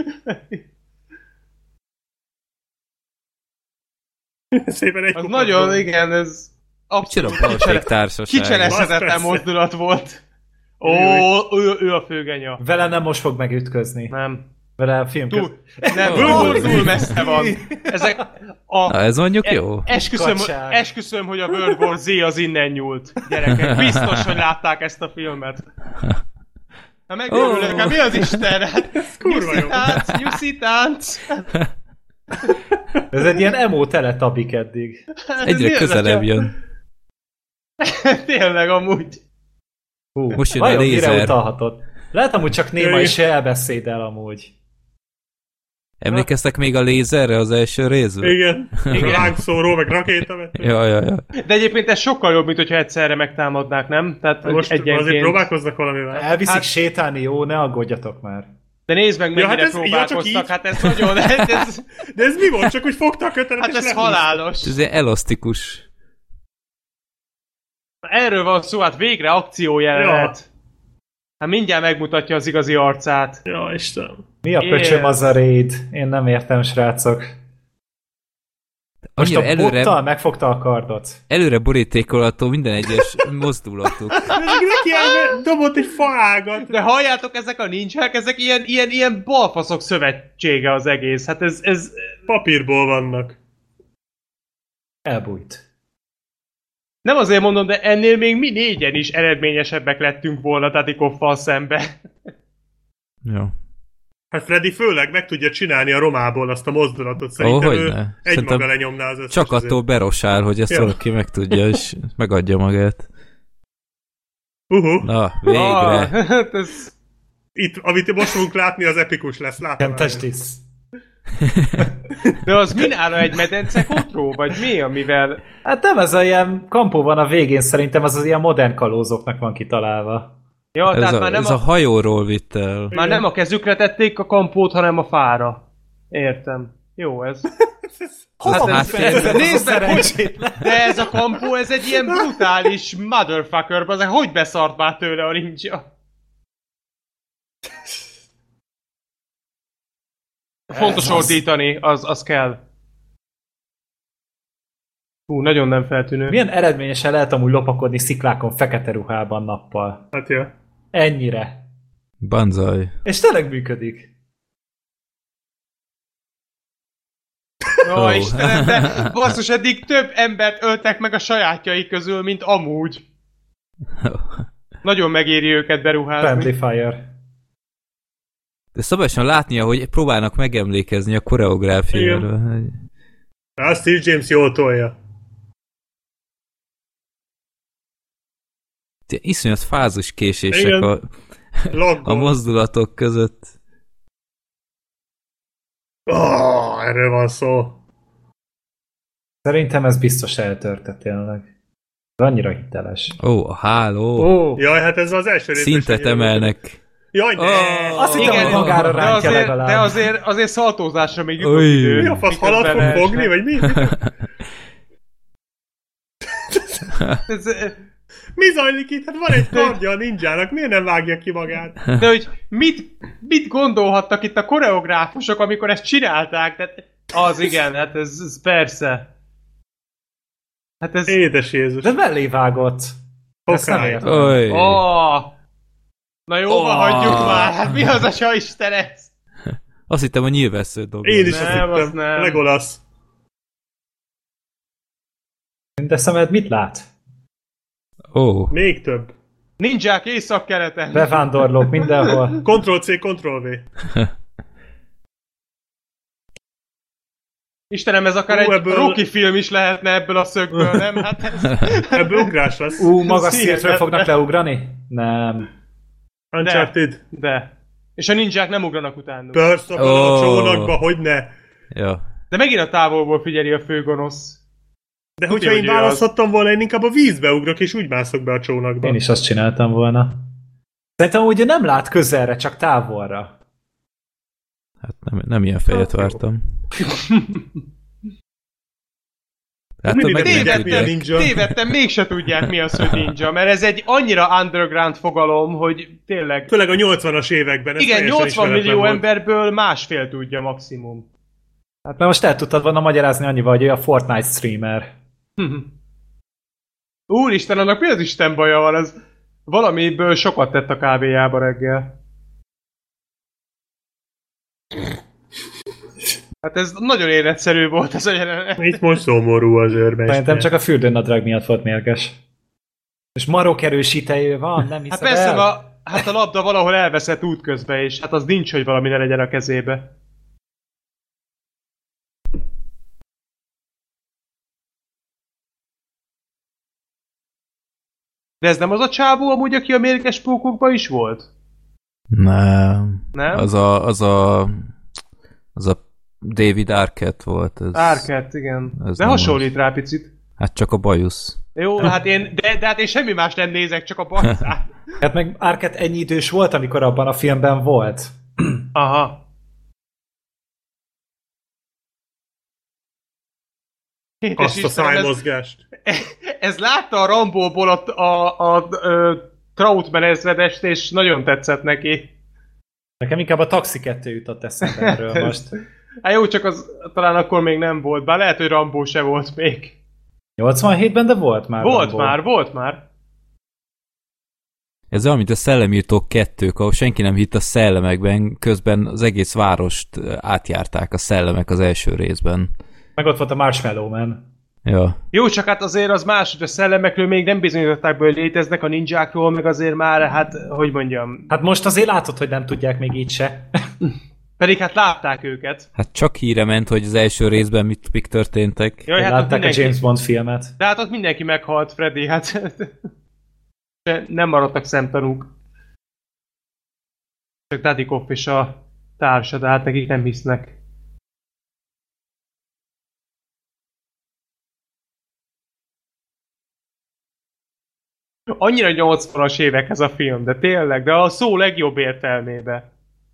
Speaker 4: Szépen egy
Speaker 3: Az
Speaker 4: kupac
Speaker 3: nagyon,
Speaker 4: volt.
Speaker 3: igen, ez
Speaker 1: Micsoda
Speaker 3: abszolút
Speaker 1: balték társaság.
Speaker 3: kicselezhetetlen
Speaker 4: Persze.
Speaker 3: mozdulat volt. Ő a főgenya.
Speaker 2: Vele nem most fog megütközni.
Speaker 3: Nem.
Speaker 2: Vele a film
Speaker 3: Túl messze van. Ezek
Speaker 1: Na, ez mondjuk jó.
Speaker 2: Kacság.
Speaker 3: Esküszöm, hogy a World War Z az innen nyúlt. Gyerekek, biztos, hogy látták ezt a filmet. Hát megőrülök, hát mi az Isten? Hát,
Speaker 4: kurva jó.
Speaker 3: Nyuszi tánc.
Speaker 2: Ez egy ilyen emo teletabik eddig.
Speaker 1: Egyre közelebb jön.
Speaker 3: Tényleg, amúgy.
Speaker 1: Most jön a
Speaker 2: vajon mire
Speaker 1: lézer.
Speaker 2: utalhatott? Lehet amúgy csak néma is elbeszédel amúgy.
Speaker 1: Emlékeztek még a lézerre az első részben?
Speaker 4: Igen. Lángszóró, meg rakétavető.
Speaker 1: Ja.
Speaker 3: De egyébként ez sokkal jobb, mint hogyha egyszerre megtámadnák, nem? Tehát
Speaker 4: Most
Speaker 3: egyenként.
Speaker 4: azért próbálkoznak valamivel.
Speaker 2: Elviszik sétálni, jó, ne aggódjatok már.
Speaker 3: De nézd meg, mennyire
Speaker 4: hát ez-
Speaker 3: próbálkoztak.
Speaker 4: ja, csak így.
Speaker 3: Hát ez nagyon... Ez,
Speaker 4: De ez mi volt? Csak úgy fogta a kötelet
Speaker 3: hát
Speaker 4: és
Speaker 3: ez
Speaker 4: lehúzta.
Speaker 3: halálos.
Speaker 1: Ez ilyen elasztikus.
Speaker 3: Erről van szó, hát végre akciójelenet. Hát mindjárt megmutatja az igazi arcát.
Speaker 4: Ja, Istenem.
Speaker 2: Mi a pöcsöm az a raid? Én nem értem, srácok. Most a bottal megfogta a kardot.
Speaker 1: Előre borítékolható minden egyes mozdulatuk.
Speaker 4: Neki dobott egy faágat.
Speaker 3: De halljátok, ezek a ninják, ezek ilyen balfaszok szövetsége az egész. Hát ez...
Speaker 4: Papírból vannak.
Speaker 2: Elbújt.
Speaker 3: Nem azért mondom, de ennél még mi négyen is eredményesebbek lettünk volna Tatikoffal szembe.
Speaker 1: Jó.
Speaker 4: Hát Freddy főleg meg tudja csinálni a romából azt a mozdulatot. Szerintem ő egymaga lenyomná az összes.
Speaker 1: Csak attól berosál, hogy ezt valaki meg tudja, és megadja magát. Na, végre.
Speaker 4: Itt, amit most fogunk látni, az epikus lesz. Látom.
Speaker 2: Testisz.
Speaker 3: De az minára egy medence kotró? Vagy mi, amivel...
Speaker 2: Hát nem, ez a ilyen kampó van a végén, szerintem az ilyen modern kalózoknak van kitalálva.
Speaker 3: Ja, tehát már nem
Speaker 1: ez a hajóról vitt el.
Speaker 3: Már nem a kezükre tették a kampót, hanem a fára. Értem. Jó ez.
Speaker 2: Nézd meg,
Speaker 3: de ez a kampó, ez egy ilyen brutális motherfucker, az hogy beszart már tőle a ninja? Fontos ordítani, az kell. Nagyon nem feltűnő.
Speaker 2: Milyen eredményesen lehet amúgy lopakodni sziklákon fekete ruhában nappal?
Speaker 4: Hát jó.
Speaker 2: Ennyire.
Speaker 1: Banzai.
Speaker 2: És tényleg működik.
Speaker 3: Ó, Istenem, de basszus, eddig több embert öltek meg a sajátjai közül, mint amúgy. Nagyon megéri őket beruházni.
Speaker 2: Friendly Fire.
Speaker 1: De szabályosan látnia, hogy próbálnak megemlékezni a koreográfiáról.
Speaker 4: A Steve James jól tolja.
Speaker 1: Iszonyat fázus késések a mozdulatok között.
Speaker 4: Erről van szó.
Speaker 2: Szerintem ez biztos eltörte tényleg. Ez annyira hiteles.
Speaker 1: A háló.
Speaker 4: Jaj, hát ez az első rész.
Speaker 1: Szintet emelnek.
Speaker 4: Jaj, de...
Speaker 2: Azt hittem, hogy magára rántja legalább.
Speaker 3: De azért szaltózásra még jutott idő.
Speaker 4: Mi a fasz, halat fog fogni, vagy mi? Mi zajlik itt? Hát van egy kardja a ninjának, miért nem vágja ki magát?
Speaker 3: De hogy mit gondolhattak itt a koreográfusok, amikor ezt csinálták? Tehát az igen, hát ez persze. Hát ez...
Speaker 4: Édes Jézus.
Speaker 2: De mellé vágott. Ezt nem értem.
Speaker 3: Na jó, hagyjuk már. Hát mi az a saisten ez?
Speaker 1: Azt hittem, a nyilvesszőt dobja.
Speaker 4: Én is azt hittem. Legolasz.
Speaker 2: De szemed mit lát?
Speaker 4: Még több.
Speaker 3: Ninják észak-keleten.
Speaker 2: Bevándorlók mindenhol.
Speaker 4: Ctrl-C, Ctrl-V.
Speaker 3: Istenem, ez akár egy Rocky film is lehetne ebből a szögből, nem? Hát ez...
Speaker 4: Ebből ugrás lesz.
Speaker 2: Magas szintről fognak leugrani? Nem.
Speaker 4: Uncharted.
Speaker 3: De. És a ninják nem ugranak utánuk.
Speaker 4: Persze, a csónakba, hogy ne.
Speaker 1: Ja.
Speaker 3: De megint a távolból figyeli a főgonosz.
Speaker 4: De hogyha én választhattam volna, én inkább a vízbe ugrok, és úgy mászok be a csónakba.
Speaker 2: Én is azt csináltam volna. Szerintem ugye nem lát közelre, csak távolra.
Speaker 1: Hát nem ilyen fejet vártam.
Speaker 3: Tévedtem, mégse tudják mi az, hogy ninja, mert ez egy annyira underground fogalom, hogy tényleg...
Speaker 4: Főleg a 80-as években.
Speaker 3: Igen, 80 millió emberből másfél tudja maximum.
Speaker 2: Hát mert most el tudtad volna magyarázni annyival, hogy ő a Fortnite streamer.
Speaker 3: Úristen, annak mi az Isten baja van? Az valamiből sokat tett a kávéjába reggel. Hát ez nagyon életszerű volt ez a jelenet.
Speaker 4: Itt most szomorú az őrmester.
Speaker 2: Szerintem csak a fürdőnadrág miatt volt mérges. És marok erős idejű van, nem hiszed
Speaker 3: persze, a labda valahol elveszett útközben, és hát az nincs, hogy valami ne legyen a kezébe. De ez nem az a csávó amúgy, aki a mérges pókokban is volt?
Speaker 1: Nem.
Speaker 3: Nem?
Speaker 1: Az a David Arquette volt.
Speaker 3: Arquette, igen. De hasonlít rá picit.
Speaker 1: Hát csak a bajusz.
Speaker 3: Jó, hát de én semmi más nem nézek, csak a bajszát.
Speaker 2: Hát meg Arquette ennyi idős volt, amikor abban a filmben volt.
Speaker 3: Aha.
Speaker 4: Azt a szájmozgást.
Speaker 3: Ez látta a Rambóból a Trautmann ezredest, és nagyon tetszett neki.
Speaker 2: Nekem inkább a Taxi 2 jutott eszembe erről most.
Speaker 3: Hát jó, csak az talán akkor még nem volt, bár lehet, hogy Rambo se volt még.
Speaker 2: 87-ben, de volt már
Speaker 3: Volt már.
Speaker 1: Ez olyan, mint a Szellemírtók 2, ahol senki nem hitt a szellemekben, közben az egész várost átjárták a szellemek az első részben.
Speaker 2: Meg ott volt a Marshmallow Man.
Speaker 1: Ja.
Speaker 3: Jó, csak hát azért az más, hogy a szellemekről még nem bizonyították, hogy léteznek, a ninjákról, meg azért már, hát, hogy mondjam...
Speaker 2: Hát most azért látod, hogy nem tudják még így se.
Speaker 3: Pedig hát látták őket.
Speaker 1: Hát csak híre ment, hogy az első részben mik történtek.
Speaker 3: Jaj, hát
Speaker 2: látták mindenki... a James Bond filmet.
Speaker 3: De hát ott mindenki meghalt, Freddy, hát... nem maradtak szemtanúk. Csak Dadikoff és a társa, de hát nekik nem hisznek. Annyira 80-as évek ez a film, de tényleg, de a szó legjobb értelmébe.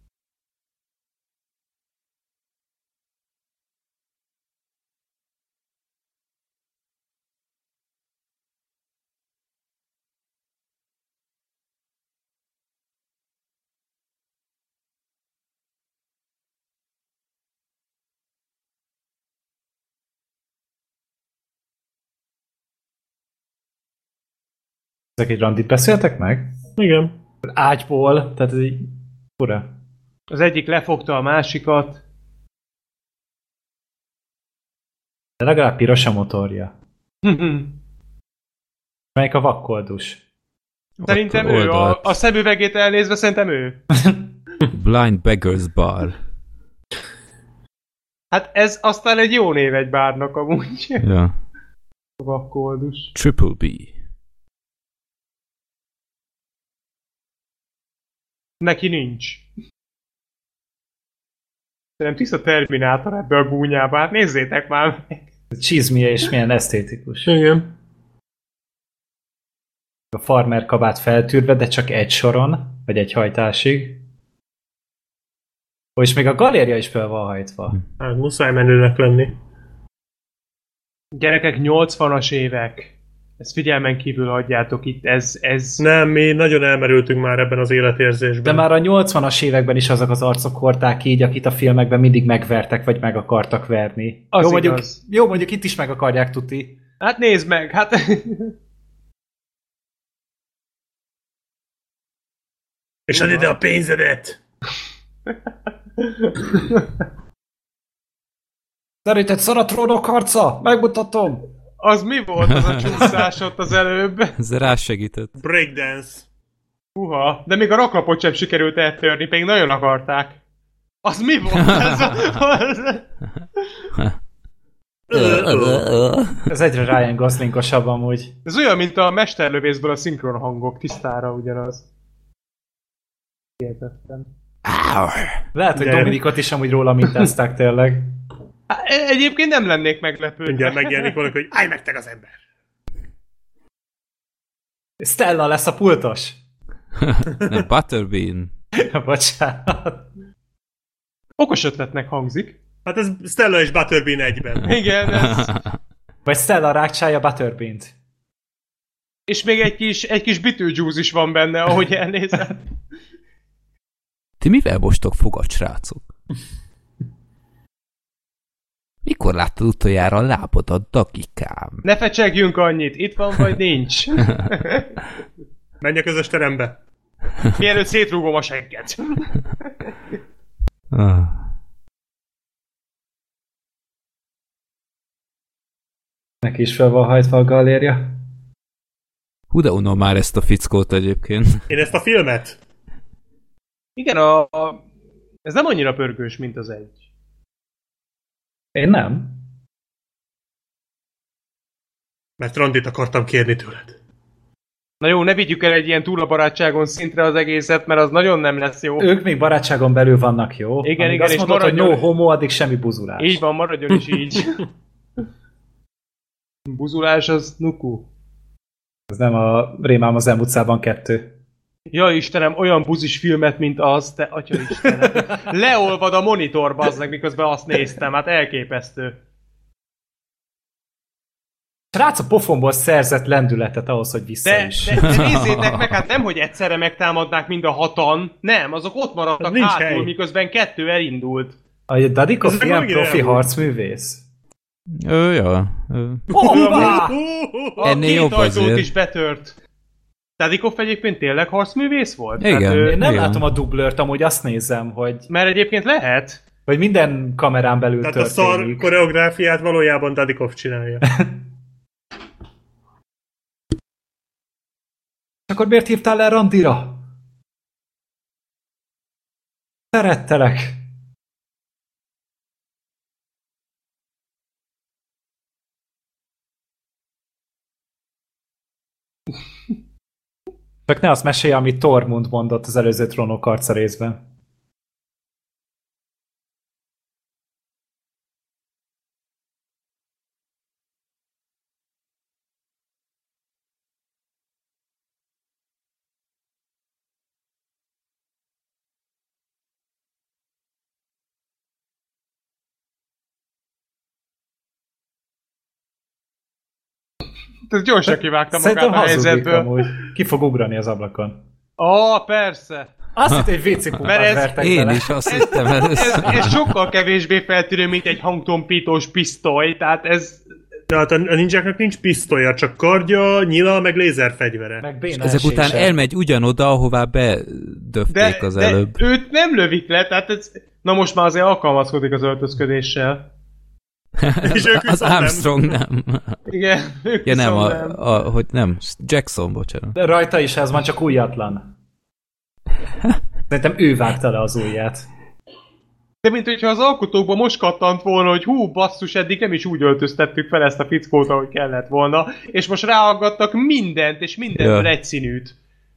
Speaker 2: Ezek egy randit beszéltek meg?
Speaker 4: Igen.
Speaker 2: Ágyból, tehát ez így fura.
Speaker 3: Az egyik lefogta a másikat.
Speaker 2: De legalább piros a motorja. Melyik a vakkoldus?
Speaker 3: Szerintem ő, a szemüvegét elnézve szerintem ő.
Speaker 1: Blind Beggars Bar.
Speaker 3: Hát ez aztán egy jó név egy bárnak amúgy.
Speaker 1: Ja.
Speaker 3: A vakkoldus.
Speaker 1: Triple B.
Speaker 3: Neki nincs. Szerintem tiszta Terminátor ebbe a gúnyába, hát nézzétek már meg.
Speaker 2: Csizmie és milyen esztétikus.
Speaker 4: Igen.
Speaker 2: A farmer kabát feltűrve, de csak egy soron, vagy egy hajtásig. És még a galéria is fel van hajtva.
Speaker 4: Hát muszáj menőnek lenni.
Speaker 3: Gyerekek, 80-as évek. Ezt figyelmen kívül hagyjátok itt, ez...
Speaker 4: Nem, mi nagyon elmerültünk már ebben az életérzésben.
Speaker 2: De már a 80-as években is azok az arcok hordták így, akit a filmekben mindig megvertek, vagy meg akartak verni.
Speaker 3: Az
Speaker 2: jó, mondjuk itt is meg akarják tuti.
Speaker 3: Hát nézd meg, hát...
Speaker 4: És add ide a pénzedet!
Speaker 2: Szerinted szaratrónok harca? Megmutatom!
Speaker 3: Az mi volt az a csúszás ott az előbb?
Speaker 1: Ez rásegített.
Speaker 4: Breakdance.
Speaker 3: Puha, de még a raklapot sem sikerült eltörni, pedig nagyon akarták. Az mi volt ez
Speaker 2: Ez egyre Ryan Goslingosabb amúgy.
Speaker 3: Ez olyan, mint a mesterlövészből a szinkron hangok, tisztára ugyanaz. Hihetetlen.
Speaker 2: Lehet, hogy Dominikot is amúgy róla mintázták tényleg.
Speaker 3: Egyébként nem lennék meglepődve.
Speaker 4: Mindjárt megjelenik valaki, hogy állj meg te az ember!
Speaker 2: Stella lesz a pultos.
Speaker 1: Nem, Butterbean.
Speaker 2: Bocsánat.
Speaker 3: Okos ötletnek hangzik.
Speaker 4: Hát ez Stella és Butterbean egyben.
Speaker 3: Igen, ez...
Speaker 2: Vagy Stella rákcsálja Butterbeant.
Speaker 3: És még egy kis Beetlejuice is van benne, ahogy elnézem.
Speaker 1: Ti mivel mostok fogat, srácok? Mikor láttad utoljára a lábodat, Dagikám?
Speaker 3: Ne fecsegjünk annyit, itt van vagy nincs.
Speaker 4: Menj a közös terembe.
Speaker 3: Mielőtt szétrúgom a segget.
Speaker 2: Neki is fel van hajtva a galéria.
Speaker 1: Hú, de unom már ezt a fickót egyébként.
Speaker 4: Én ezt a filmet?
Speaker 3: Igen, ez nem annyira pörgős, mint az egy.
Speaker 2: Én nem.
Speaker 4: Mert randit akartam kérni tőled.
Speaker 3: Na jó, ne vigyük el egy ilyen túl a barátságon szintre az egészet, mert az nagyon nem lesz jó.
Speaker 2: Ők még barátságon belül vannak, jó?
Speaker 3: Igen,
Speaker 2: amíg
Speaker 3: igen,
Speaker 2: azt
Speaker 3: és
Speaker 2: mondod, hogy
Speaker 3: maradjon...
Speaker 2: no homo, addig semmi buzulás.
Speaker 3: Így van, maradjon is így. Buzulás az nuku.
Speaker 2: Ez nem a Rémám az utcában 2.
Speaker 3: Ja Istenem, olyan buzis filmet, mint az, te atya Istenem. Leolvad a monitor, bazzeg, miközben azt néztem, hát elképesztő.
Speaker 2: Srác a pofonból szerzett lendületet ahhoz, hogy visszaüss.
Speaker 3: De nézzétek meg, hát nem, hogy egyszerre megtámadnák mind a hatan, nem, azok ott maradtak hátul, miközben 2 elindult.
Speaker 2: A Dadikov ilyen profi harcművész?
Speaker 1: Ja.
Speaker 3: Ennél jobb azért. Is betört. Dadikov egyébként tényleg harcművész volt?
Speaker 1: Igen.
Speaker 2: Hát, én nem látom a dublőrt, amúgy azt nézem, hogy...
Speaker 3: Mert egyébként lehet.
Speaker 2: Hogy minden kamerán belül
Speaker 4: tehát
Speaker 2: történik.
Speaker 4: Tehát a szar koreográfiát valójában Dadikov csinálja.
Speaker 2: Akkor miért hívtál le randira? Szerettelek. Csak ne azt mesélj, amit Tormund mondott az előző Trónok harca részben.
Speaker 3: Gyorsan kivágtam magát a helyzetből.
Speaker 2: Amúgy. Ki fog ugrani az ablakon?
Speaker 3: Persze.
Speaker 2: Azt hittem, hogy WC pumpát vertek
Speaker 1: én
Speaker 2: bele.
Speaker 1: is azt hittem először.
Speaker 3: Ez sokkal kevésbé feltűnő, mint egy hangtompítós pisztoly, tehát ez...
Speaker 4: Tehát a ninjáknak nincs pisztolya, csak kardja, nyila, meg lézerfegyvere.
Speaker 2: Meg
Speaker 1: ezek után elmegy ugyanoda, ahová bedöfték az előbb.
Speaker 3: De őt nem lövik le, tehát ez... Na most már azért alkalmazkodik az öltözködéssel.
Speaker 4: És ők
Speaker 1: az Armstrong nem.
Speaker 3: Igen, ők
Speaker 1: ja, nem,
Speaker 3: nem.
Speaker 1: hogy nem, Jackson, bocsánat.
Speaker 2: De rajta is ez van, csak újatlan. Szerintem ő vágta le az ujját.
Speaker 3: De mint hogyha az alkotókban most kattant volna, hogy hú, basszus, eddig nem is úgy öltöztettük fel ezt a fickót, ahogy kellett volna, és most ráaggattak mindent, és mindenből egyszínűt.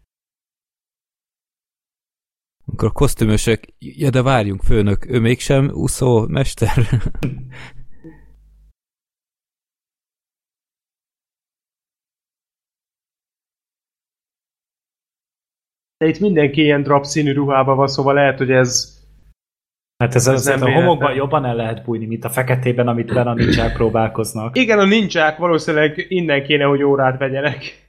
Speaker 1: Akkor a kosztümösök, ja de várjunk, főnök, ő mégsem úszó mester?
Speaker 3: De itt mindenki ilyen drap színű ruhában van, szóval lehet, hogy ez...
Speaker 2: Hát ez nem a homokban jobban el lehet bújni, mint a feketében, amit benne a ninják próbálkoznak.
Speaker 3: Igen, a ninják valószínűleg innen kéne, hogy órát vegyenek.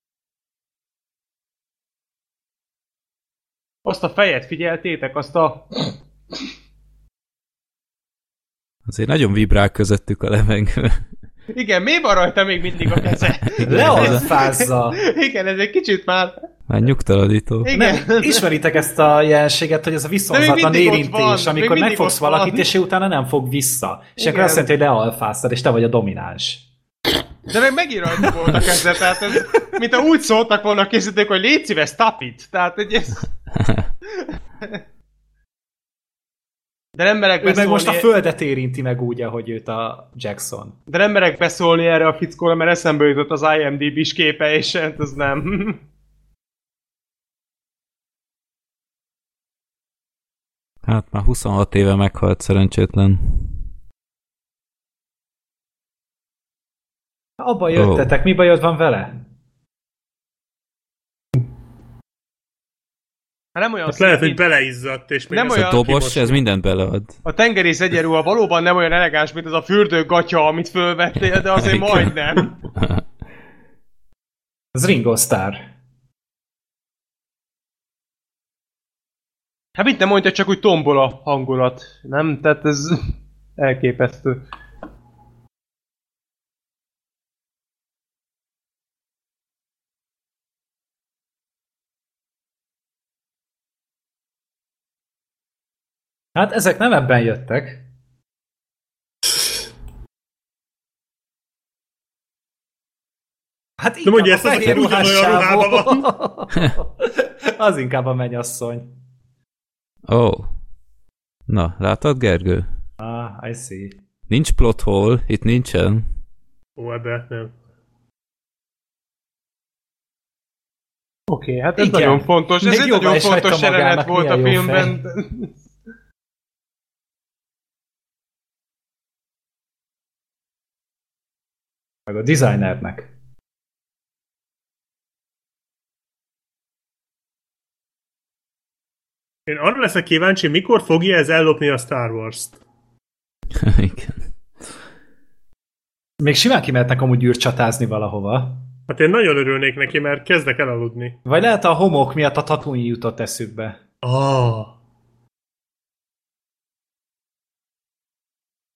Speaker 3: Azt a fejet figyeltétek, azt a...
Speaker 1: Azért nagyon vibrál közöttük a levegő.
Speaker 3: Igen, mi van rajta még mindig a keze?
Speaker 2: Lealfázza.
Speaker 3: Igen, ez egy kicsit már...
Speaker 1: Már nyugtalanító.
Speaker 2: Nem, ismeritek ezt a jelenséget, hogy ez a viszonzatlan érintés, amikor megfogsz valakit, és utána nem fog vissza. És akkor azt jelenti, hogy lealfáztad, és te vagy a domináns.
Speaker 3: De meg megint rajta volt a kezdet, tehát ez, mint úgy szóltak volna a készítők, hogy légy szíves, stop it. Tehát, hogy ez... De nem merek beszólni...
Speaker 2: Ő meg most a földet érinti meg úgy, ahogy őt a Jackson.
Speaker 3: De nem merek beszólni erre a fickóra, mert eszembe jutott az IMDb-s képe, és ez nem...
Speaker 1: Hát már 26 éve meghalt, szerencsétlen.
Speaker 2: Abba jöttetek, mi bajod van vele?
Speaker 3: Hát nem olyan
Speaker 4: hát lehet, hogy beleizzadt, és még
Speaker 1: nem olyan, a dobos, ez mindent belead.
Speaker 3: A tengerész egyenruha valóban nem olyan elegáns, mint az a fürdőgatya, amit fölvettél, de azért majdnem.
Speaker 2: Az Ringo Starr.
Speaker 3: Hát mit nem mondja, csak úgy tombol a hangulat. Nem? Tehát ez elképesztő.
Speaker 2: Hát ezek nem ebben jöttek. Hát
Speaker 4: de mondja, ezt az, hogy ugyanolyan ruhában van.
Speaker 2: Az inkább a mennyasszony.
Speaker 1: Na, látod, Gergő?
Speaker 2: I see.
Speaker 1: Nincs plot hole, itt nincsen.
Speaker 4: Ebbe nem.
Speaker 3: Oké, hát ez igen. Nagyon fontos. Ez egy nagyon fontos jelenet volt a filmben.
Speaker 2: Meg a designernek.
Speaker 4: Én arra leszek kíváncsi, mikor fogja ez ellopni a Star Wars-t.
Speaker 1: Igen.
Speaker 2: Még simán kimehetnek amúgy űrcsatázni valahova.
Speaker 4: Hát én nagyon örülnék neki, mert kezdek el aludni.
Speaker 2: Vagy lehet a homok miatt a Tatooine jutott eszükbe.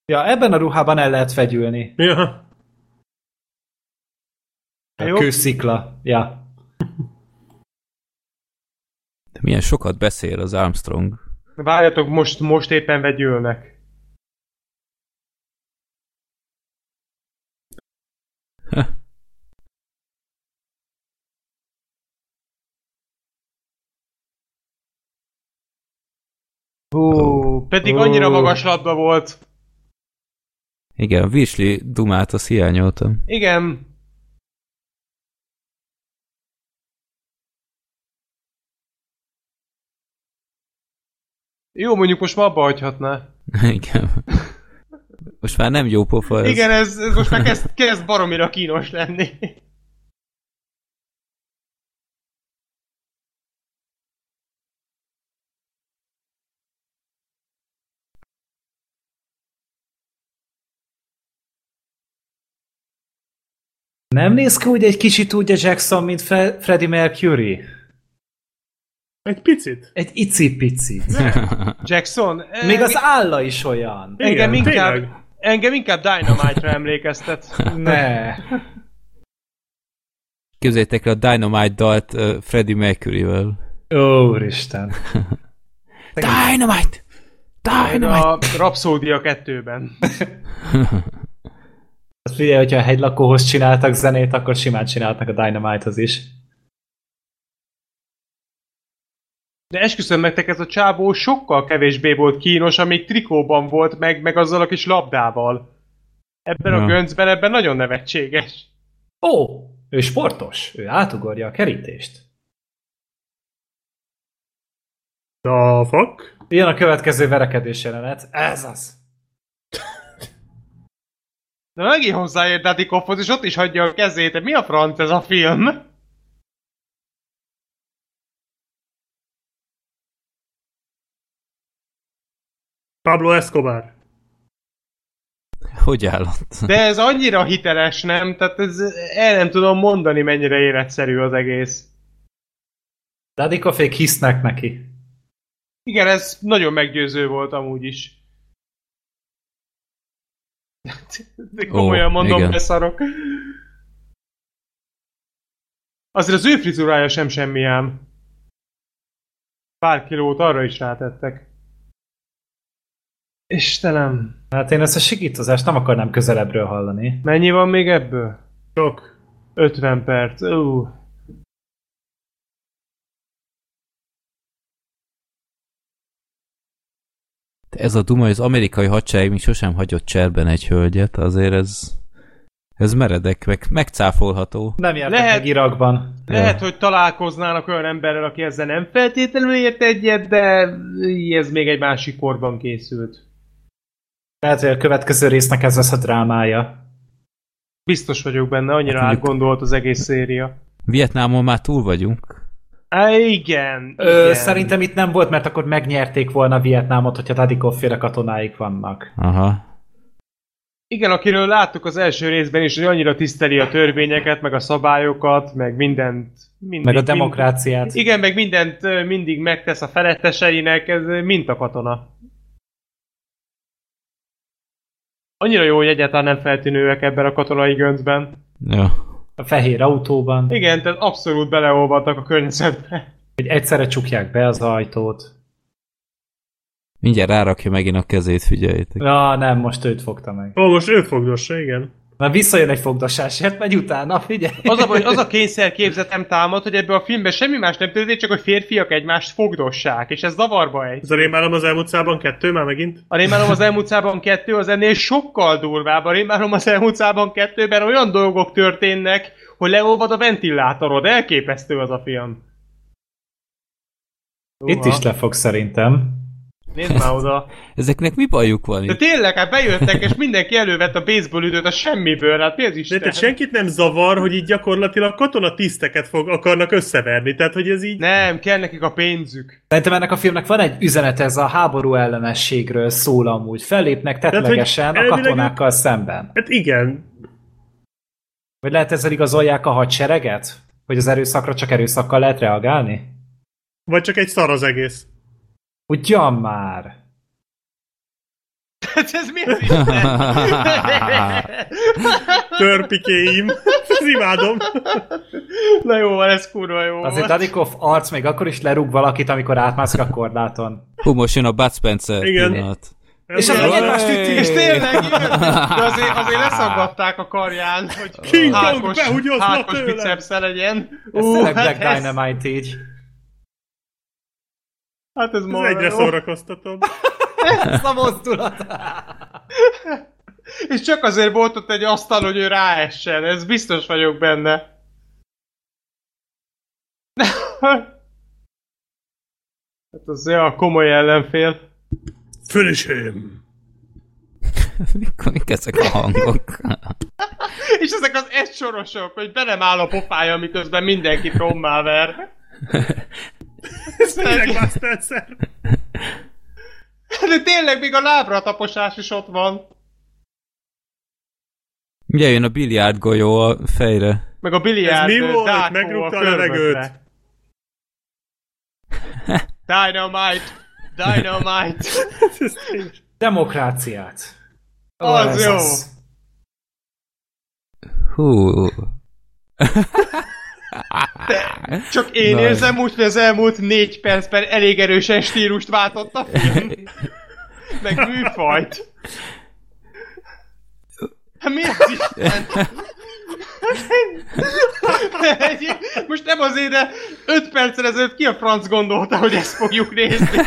Speaker 2: Ja, ebben a ruhában el lehet fegyülni.
Speaker 4: Ja.
Speaker 2: A kőszikla. Ja.
Speaker 1: De milyen sokat beszél az Armstrong.
Speaker 3: Várjatok, most éppen vegyülnek. Pedig annyira magas labda volt.
Speaker 1: Igen, a Virsli dumát azt hiányoltam.
Speaker 3: Igen. Jó, mondjuk most már abba hagyhatná.
Speaker 1: Igen. Most már nem jó pofa ez.
Speaker 3: Igen, ez most már kezd baromira kínos lenni.
Speaker 2: Nem néz ki úgy egy kicsit úgy a Jackson, mint Freddie Mercury?
Speaker 4: Egy picit.
Speaker 2: Egy icipici.
Speaker 3: Jackson?
Speaker 2: Még az álla is olyan.
Speaker 3: Engem inkább Dynamite-ra emlékeztet.
Speaker 2: Ne.
Speaker 1: Képzeljétek el a Dynamite dalt Freddie Mercury-vel.
Speaker 2: Úristen.
Speaker 1: Dynamite!
Speaker 3: A Rhapsódia 2-ben.
Speaker 2: Azt figyelj, hogyha a hegylakóhoz csináltak zenét, akkor simán csináltak a Dynamite-hoz is.
Speaker 3: De esküszöm nektek, ez a csábó sokkal kevésbé volt kínos, amíg trikóban volt, meg azzal a kis labdával. Ebben a göncben, ebben nagyon nevetséges.
Speaker 2: Ó, ő sportos. Ő átugorja a kerítést.
Speaker 4: The fuck?
Speaker 2: Ilyen a következő verekedés jelenet. Ez az.
Speaker 3: De megint hozzáért Dadikoffhoz, és ott is hagyja a kezét. Mi a franc ez a film?
Speaker 4: Pablo Escobar.
Speaker 1: Hogy állott?
Speaker 3: De ez annyira hiteles, nem? Tehát el nem tudom mondani, mennyire életszerű az egész.
Speaker 2: Dadikoffék hisznek neki.
Speaker 3: Igen, ez nagyon meggyőző volt amúgy is. De komolyan mondom,
Speaker 1: igen.
Speaker 3: beszarok. Azért az ő frizurája sem semmi ám. Pár kilót arra is rátettek. Istenem.
Speaker 2: Hát én ezt a sikítozást nem akarnám közelebbről hallani.
Speaker 3: Mennyi van még ebből?
Speaker 4: Sok.
Speaker 3: 50 perc.
Speaker 1: Ez a duma, az amerikai hadsereg még sosem hagyott cserben egy hölgyet, azért ez meredek, megcáfolható.
Speaker 2: Nem jártak meg Irakban.
Speaker 3: Lehet, hogy találkoznának olyan emberrel, aki ezzel nem feltétlenül ért egyet, de ez még egy másik korban készült.
Speaker 2: Lehet, hogy a következő résznek ez lesz a drámája.
Speaker 3: Biztos vagyok benne, annyira
Speaker 1: Hát
Speaker 3: átgondolt az egész széria.
Speaker 1: Vietnámon már túl vagyunk.
Speaker 3: Igen.
Speaker 2: Szerintem itt nem volt, mert akkor megnyerték volna Vietnámot, hogyha Dadikoff-féle katonáik vannak.
Speaker 1: Aha.
Speaker 3: Igen, akiről láttuk az első részben is, hogy annyira tiszteli a törvényeket, meg a szabályokat, meg mindent.
Speaker 2: Meg a demokráciát.
Speaker 3: Igen, meg mindent mindig megtesz a feletteseinek, ez mint a katona. Annyira jó, hogy egyáltalán nem feltűnőek ebben a katonai göncben.
Speaker 1: Ja.
Speaker 2: A fehér autóban.
Speaker 3: Igen, tehát abszolút beleolvadtak a környezetbe.
Speaker 2: Hogy egyszerre csukják be az ajtót.
Speaker 1: Mindjárt rárakja megint a kezét, figyeljétek.
Speaker 2: Ja, nem, most őt fogta meg.
Speaker 4: Ó, most ő fogdossa, igen.
Speaker 2: Már visszajön egy fogdosásért, megy utána, figyelj.
Speaker 3: Az a kényszerképzetem támad, hogy ebben a filmben semmi más nem történik, csak hogy férfiak egymást fogdossák, és ez zavarba egy.
Speaker 4: Ez a Rémálom az elmúlt szában 2 már megint?
Speaker 3: A Rémálom az elmúlt szában 2 az ennél sokkal durvább. A Rémálom az elmúlt szában 2-ben olyan dolgok történnek, hogy leolvad a ventilátorod. Elképesztő az a film.
Speaker 2: Itt is lefog szerintem.
Speaker 3: Nézd már oda.
Speaker 1: Ezeknek mi bajuk van
Speaker 3: De
Speaker 1: itt?
Speaker 3: tényleg, hát bejöttek, és mindenki elővett a baseballütőt a semmiből, hát mi az
Speaker 4: De
Speaker 3: Isten?
Speaker 4: tehát senkit nem zavar, hogy így gyakorlatilag katonatiszteket akarnak összeverni, tehát hogy ez így...
Speaker 3: Nem, kell nekik a pénzük.
Speaker 2: Szerintem ennek a filmnek van egy üzenet, ez a háború ellenességről szól amúgy. Fellépnek tettlegesen a katonákkal szemben.
Speaker 4: Hát igen.
Speaker 2: Vagy lehet ezzel igazolják a hadsereget? Hogy az erőszakra csak erőszakkal lehet reagálni?
Speaker 4: Vagy csak egy szar az egész.
Speaker 2: Ugyan már!
Speaker 3: Ez mi az Isten?
Speaker 4: Törpikéim. Ezt imádom.
Speaker 3: Na jó, ez kurva jó.
Speaker 2: Azért Dadikov arc még akkor is lerúg valakit, amikor átmászik a korláton.
Speaker 1: Hú, most jön a Bud Spencer pillanat.
Speaker 2: És az egymást üti!
Speaker 3: És tényleg, de azért leszaggatták a karján, hogy
Speaker 4: King Kong behugyozna tőle.
Speaker 3: bicepsze legyen.
Speaker 2: Ez tényleg Black Dynamite így.
Speaker 3: Hát ez
Speaker 4: egyre
Speaker 3: jó.
Speaker 4: szórakoztatom.
Speaker 2: Ez a mozdulat!
Speaker 3: És csak azért volt ott egy asztal, hogy ő ráessen. Ez biztos vagyok benne. Hát az a komoly ellenfél.
Speaker 4: Finish him.
Speaker 1: Mik ezek a hangok?
Speaker 3: És ezek az egysorosok, hogy be nem áll a pofája, miközben mindenki trommál ver.
Speaker 4: Ez tényleg Bud Spencer.
Speaker 3: De tényleg még a lábra taposás is ott van.
Speaker 1: Ugye jön a biliárd golyó a fejre.
Speaker 3: Meg a biliárd
Speaker 4: Ez mi volt?
Speaker 3: dákó
Speaker 4: Megrúgta a
Speaker 3: körmökre.
Speaker 4: levegőt.
Speaker 3: Dynamite! Dynamite!
Speaker 2: Demokráciát.
Speaker 3: Az
Speaker 2: ez
Speaker 3: jó.
Speaker 1: Hú.
Speaker 3: Csak én érzem úgy, hogy az elmúlt 4 percben elég erősen stílust váltott a film. Meg műfajt. Hát mi az Isten? Most nem azért, de 5 perccel ezelőtt ki a franc gondolta, hogy ezt fogjuk nézni.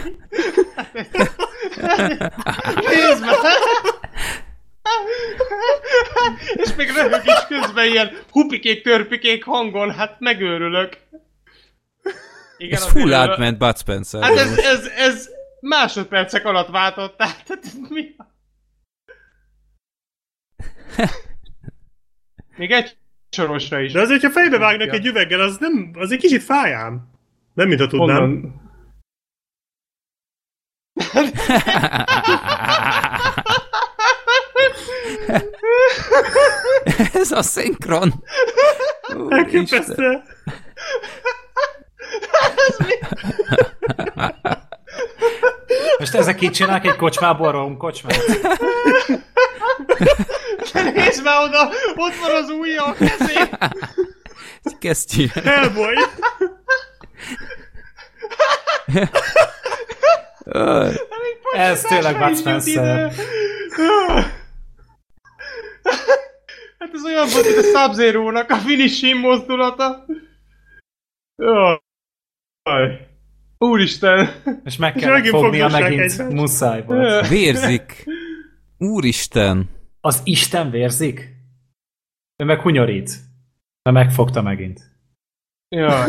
Speaker 3: Nézd meg! És még röhög is közben ilyen hupikék-törpikék hangon, hát megőrülök. Igen,
Speaker 1: Ez full átment Bud Spencer.
Speaker 3: Hát ez másodpercek alatt váltott át. Hát ez mi? Még egy sorosra is.
Speaker 4: De azért, ha fejbe vágnak egy üveggel, az nem, az egy kicsit fájám. Nem, mintha tudnám.
Speaker 3: Honnan?
Speaker 1: Ez a szinkron.
Speaker 4: Elképesztő.
Speaker 2: Most ezek így csinálnak egy kocsmából romkocsmát.
Speaker 3: Nézd már oda! Ott van az ujja a kezén!
Speaker 1: Kezdjél.
Speaker 4: Hellboy.
Speaker 2: Ez tényleg Bud Spencer.
Speaker 3: Hát ez olyan volt, mint a Sub-Zero-nak a finishing mozdulata. Jaj. Úristen!
Speaker 2: És meg
Speaker 4: És
Speaker 2: kell
Speaker 4: megint
Speaker 2: fognia
Speaker 4: fogdossák
Speaker 2: megint,
Speaker 4: egymást.
Speaker 2: muszáj volt.
Speaker 1: Vérzik. Úristen.
Speaker 2: Az Isten vérzik? Ő meg hunyorít. De megfogta megint.
Speaker 3: Jaj.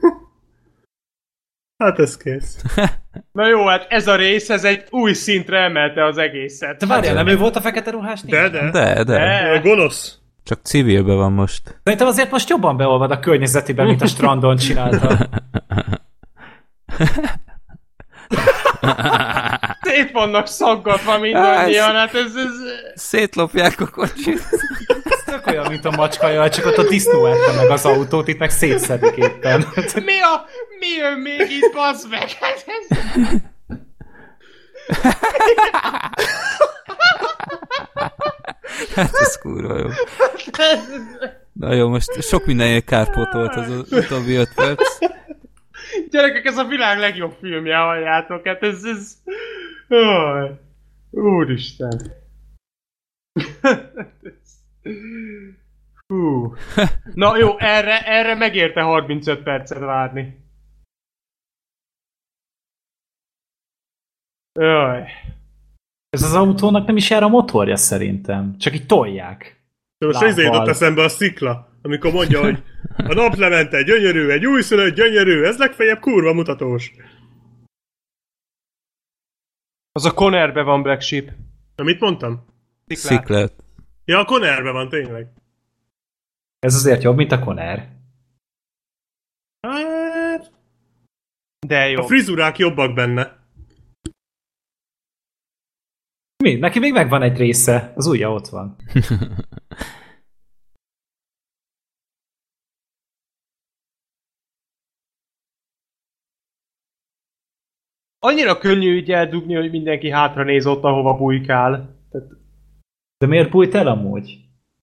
Speaker 4: Hát ez kész.
Speaker 3: Na jó, hát ez a rész, ez egy új szintre emelte az egészet.
Speaker 2: De várjál, nem ő volt a fekete ruhás?
Speaker 1: De.
Speaker 4: A gonosz.
Speaker 1: Csak civilben van most.
Speaker 2: Szerintem azért most jobban beolvad a környezetiben, mint a strandon csinálta.
Speaker 3: Szét vannak szaggatva mindannyian, hát ez...
Speaker 1: Szétlopják a kocsit.
Speaker 2: Ez tök olyan, mint a macskajaj, csak ott a disznó ette meg az autót, itt meg szétszedik éppen.
Speaker 3: Mi jön még itt, bassz meg? Hát ez...
Speaker 1: Hát ez kurva jó. Na jó, most sok mindenért kárpótolt az utóbbi 5 perc.
Speaker 3: Gyerekek, ez a világ legjobb filmje, halljátok, hát ez... Jaj. Úristen. Hú. Na jó, erre megérte 35 percet várni. Jaj.
Speaker 2: Ez az autónak nem is jár a motorja szerintem. Csak így tolják.
Speaker 4: De most
Speaker 2: Lábbal.
Speaker 4: ezért jutott eszembe a szikla, amikor mondja, hogy a naplemente gyönyörű, egy újszülött gyönyörű, ez legfeljebb kurva mutatós.
Speaker 3: Az a Connerbe van, Black Sheep.
Speaker 4: Na mit mondtam?
Speaker 1: Sziklet.
Speaker 4: Ja, a Connerbe van tényleg.
Speaker 2: Ez azért jobb, mint a Conner.
Speaker 4: Hát...
Speaker 3: De jó.
Speaker 4: A frizurák jobbak benne.
Speaker 2: Mi? Neki még megvan egy része. Az ujja ott van.
Speaker 3: annyira könnyű így eldugni, hogy mindenki hátra néz ott, ahova bujkál. Tehát...
Speaker 2: De miért bújt el amúgy?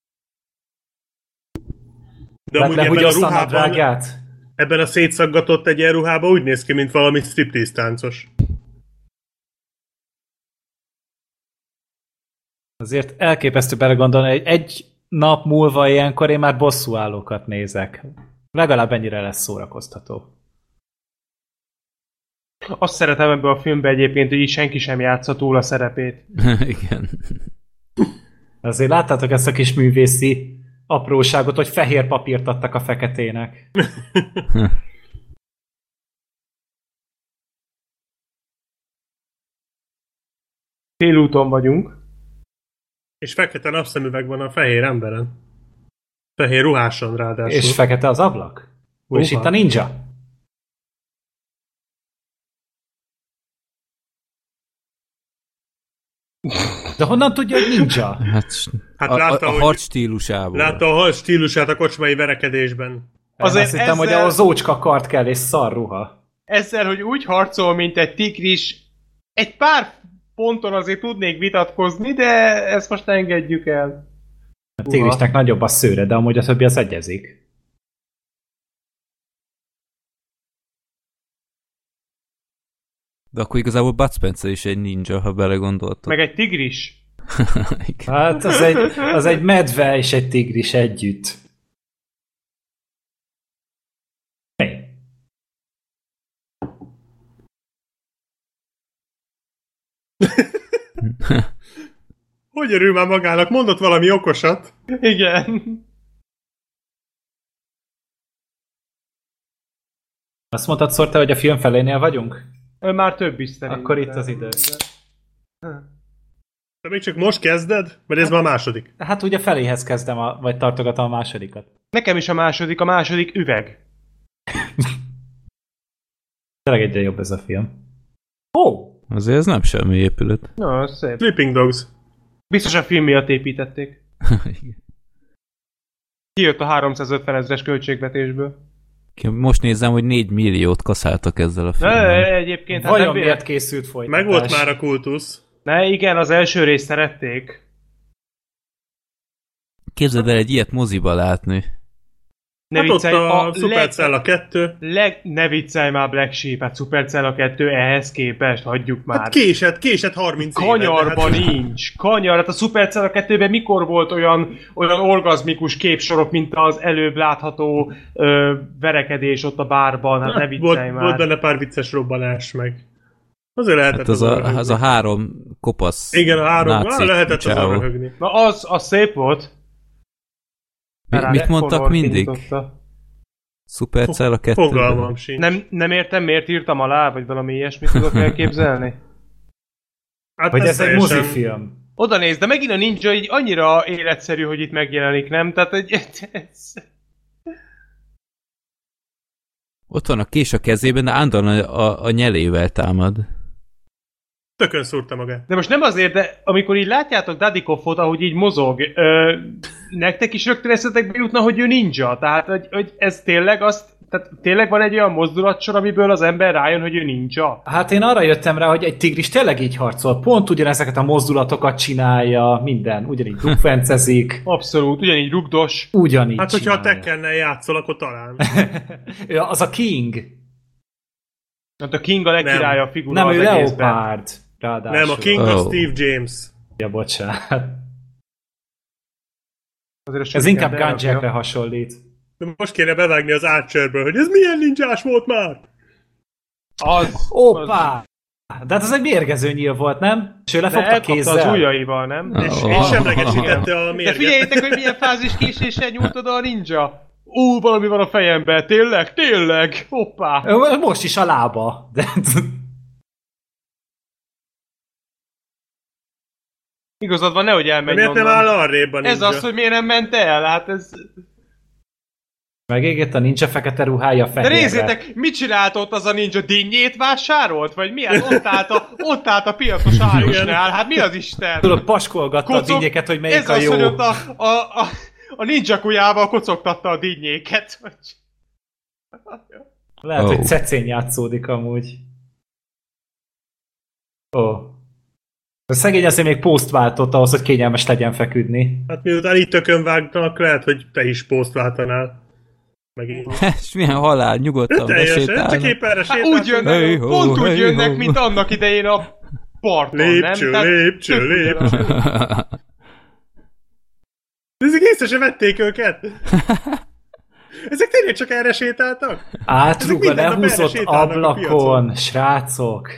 Speaker 4: De amúgy ebben a szétszaggatott egyenruhában úgy néz ki, mint valami striptease táncos.
Speaker 2: Azért elképesztő belegondolni, hogy egy nap múlva ilyenkor én már bosszúállókat nézek. Legalább ennyire lesz szórakoztató.
Speaker 3: Azt szeretem ebben a filmben egyébként, hogy így senki sem játsza túl a szerepét.
Speaker 1: Igen.
Speaker 2: Azért láttátok ezt a kis művészi apróságot, hogy fehér papírt adtak a feketének.
Speaker 3: Félúton vagyunk.
Speaker 4: És fekete napszemüveg van a fehér emberen. Fehér ruháson ráadásul.
Speaker 2: És fekete az ablak? És itt a ninja? De honnan tudja, hogy ninja?
Speaker 1: Hát látta, a harc stílusából.
Speaker 4: Látta a harc stílusát a kocsmai verekedésben.
Speaker 2: Azért azt hittem, hogy a zócska kart kell és szar ruha.
Speaker 3: Ezzel, hogy úgy harcol, mint egy tigris, egy pár ponton azért tudnék vitatkozni, de ezt most engedjük el.
Speaker 2: A tigrisnek nagyobb a szőre, de amúgy a többi az egyezik.
Speaker 1: De akkor igazából Bud Spencer is egy ninja, ha belegondoltok.
Speaker 3: Meg egy tigris.
Speaker 2: Hát az egy medve és egy tigris együtt. Hey.
Speaker 4: Hogy örül már magának? Mondott valami okosat?
Speaker 3: Igen.
Speaker 2: Azt mondtad, Szorta, hogy a film felénél vagyunk?
Speaker 3: Már több is szerintem.
Speaker 2: Akkor itt az idő.
Speaker 4: De még csak most kezded? Mert ez már a második.
Speaker 2: Hát ugye feléhez kezdem, vagy tartogatom a másodikat.
Speaker 3: Nekem is a második üveg.
Speaker 2: Tényleg egyre jobb ez a film. Ó!
Speaker 1: Azért ez nem semmi épület.
Speaker 3: Na, az szép.
Speaker 4: Sleeping Dogs.
Speaker 3: Biztos a film miatt építették. Kijött a 350 000-es költségvetésből.
Speaker 1: Most nézem, hogy 4 milliót kaszáltak ezzel a filmmel.
Speaker 3: Egyébként...
Speaker 2: Vajon miért készült folytatás?
Speaker 4: Megvolt már a kultusz.
Speaker 3: Igen, az első részt szerették.
Speaker 1: Képzeld el egy ilyet moziba látni.
Speaker 3: Ne
Speaker 4: hát viccelj, ott a Supercella 2.
Speaker 3: Ne viccelj már, Black Sheep, hát Supercella 2 ehhez képest, hagyjuk már.
Speaker 4: Hát késett 30
Speaker 3: Kanyarban nincs. Hát a Supercella 2-ben mikor volt olyan orgazmikus képsorok, mint az előbb látható verekedés ott a bárban, hát ne viccelj már.
Speaker 4: Volt benne pár vicces robbanás meg. Azért lehetett
Speaker 1: hát az a 3 kopasz.
Speaker 4: Igen, a 3 lehetett azon röhögni.
Speaker 3: Na az szép volt.
Speaker 1: Mit mondtak mindig? Supercella 2.
Speaker 4: Fogalmam sincs.
Speaker 3: Nem értem, miért írtam alá, vagy valami ilyesmit tudok elképzelni?
Speaker 2: Hát vagy ez egy mozifilm.
Speaker 3: Oda nézd, de megint a ninja így annyira életszerű, hogy itt megjelenik, nem? Tehát
Speaker 1: ott van a kés a kezében, de állandóan a nyelével támad.
Speaker 4: Tökön szúrta magát.
Speaker 3: De most nem azért, de amikor így látjátok Dadikoffot, ahogy így mozog, nektek is rögtön eszetekbe jutna, hogy ő ninja. Tehát, hogy ez tényleg tehát tényleg van egy olyan mozdulatsor, amiből az ember rájön, hogy ő ninja?
Speaker 2: Hát én arra jöttem rá, hogy egy tigris tényleg így harcol. Pont ugyanezeket a mozdulatokat csinálja, minden. Ugyanígy rugfencezik.
Speaker 3: Abszolút, ugyanígy rugdos.
Speaker 2: Ugyanígy
Speaker 4: hát, hogyha
Speaker 2: csinálja.
Speaker 4: a Tekkennel játszol, akkor talán.
Speaker 2: Az a King.
Speaker 3: Hát a King a legkirály a figura.
Speaker 2: Nem,
Speaker 3: az
Speaker 2: ő
Speaker 3: egészben.
Speaker 2: Leopard. Ráadásul.
Speaker 4: Nem, a King a Steve James.
Speaker 2: Ja, bocsánat. Ez inkább Gunjackre hasonlít.
Speaker 4: De most kéne bevágni az Archerből, hogy ez milyen ninjás volt már?
Speaker 2: Oppá! De hát ez egy mérgező nyíl volt, nem? És ő lefogta kézzel.
Speaker 3: Az ujjaival, nem?
Speaker 4: És semlegesítette a mérget.
Speaker 3: De figyeljétek, hogy milyen fáziskéséssel nyújt oda a ninja. Valami van a fejemben, tényleg, hoppá.
Speaker 2: Most is a lába. De...
Speaker 3: Igazad van, nehogy elmenj
Speaker 4: onnan. Miért nem áll arrébb a ninja?
Speaker 3: Ez az, hogy miért nem ment el, hát ez...
Speaker 2: Megégett a ninja fekete ruhája fehérre.
Speaker 3: De nézzétek, mit csinált ott az a ninja? Dinnyét vásárolt? Vagy milyen? Ott állt a piacos árusnál. Hát mi az Isten?
Speaker 2: Tudod, paskolgatta a dinnyéket, hogy melyik a jó.
Speaker 3: Ez az, hogy ott a ninja kujjával kocogtatta a dinnyéket.
Speaker 2: Lehet, hogy cecén játszódik amúgy. A szegény azért még poszt váltott ahhoz, hogy kényelmes legyen feküdni.
Speaker 4: Hát miután itt tökön vágnak, lehet, hogy te is poszt váltanál. Megint.
Speaker 1: És milyen halál, nyugodtan besétálnak.
Speaker 4: Csak épp erre
Speaker 3: hát úgy jönnek, pont úgy jönnek, mint annak idején a parton,
Speaker 4: lépcső,
Speaker 3: nem?
Speaker 4: Lépcső. Ezek észre sem vették őket. Ezek tényleg csak erre sétáltak?
Speaker 2: Átrúg a lehúzott ablakon, srácok.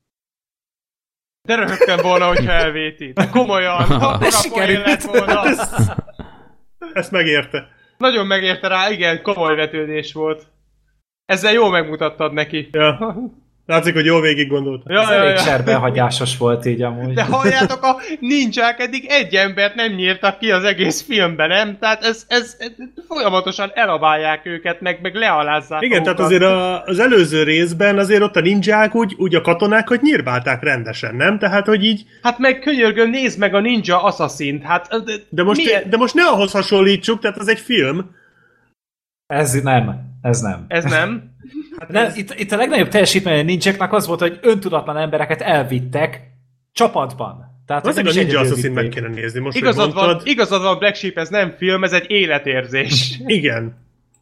Speaker 3: De röhögtem volna, hogyha elvéti. De komolyan, akkor lett volna.
Speaker 4: Ezt megérte.
Speaker 3: Nagyon megérte rá, igen, komoly vetődés volt. Ezzel jól megmutattad neki.
Speaker 4: Ja. Látszik, hogy jól végig gondoltad.
Speaker 2: Ez elég serbehagyásos volt így amúgy.
Speaker 3: De halljátok, a ninják eddig egy embert nem nyírtak ki az egész filmben, nem? Tehát ez folyamatosan elabálják őket, meg lealázzák.
Speaker 4: Igen, tehát azért az előző részben azért ott a ninják úgy a katonákat nyírbálták rendesen, nem? Tehát, hogy így...
Speaker 3: Hát meg könyörgöm, nézd meg a Ninja Assassin-t, hát...
Speaker 4: De most ne ahhoz hasonlítsuk, tehát az egy film.
Speaker 2: Ez nem.
Speaker 3: Ez nem?
Speaker 2: Hát de itt a legnagyobb teljesítmény a ninjáknak az volt, hogy öntudatlan embereket elvittek csapatban. Tehát
Speaker 4: azért a Ninja Assassin meg kéne nézni. Most
Speaker 3: igazad van, Black Sheep, ez nem film, ez egy életérzés.
Speaker 4: Igen.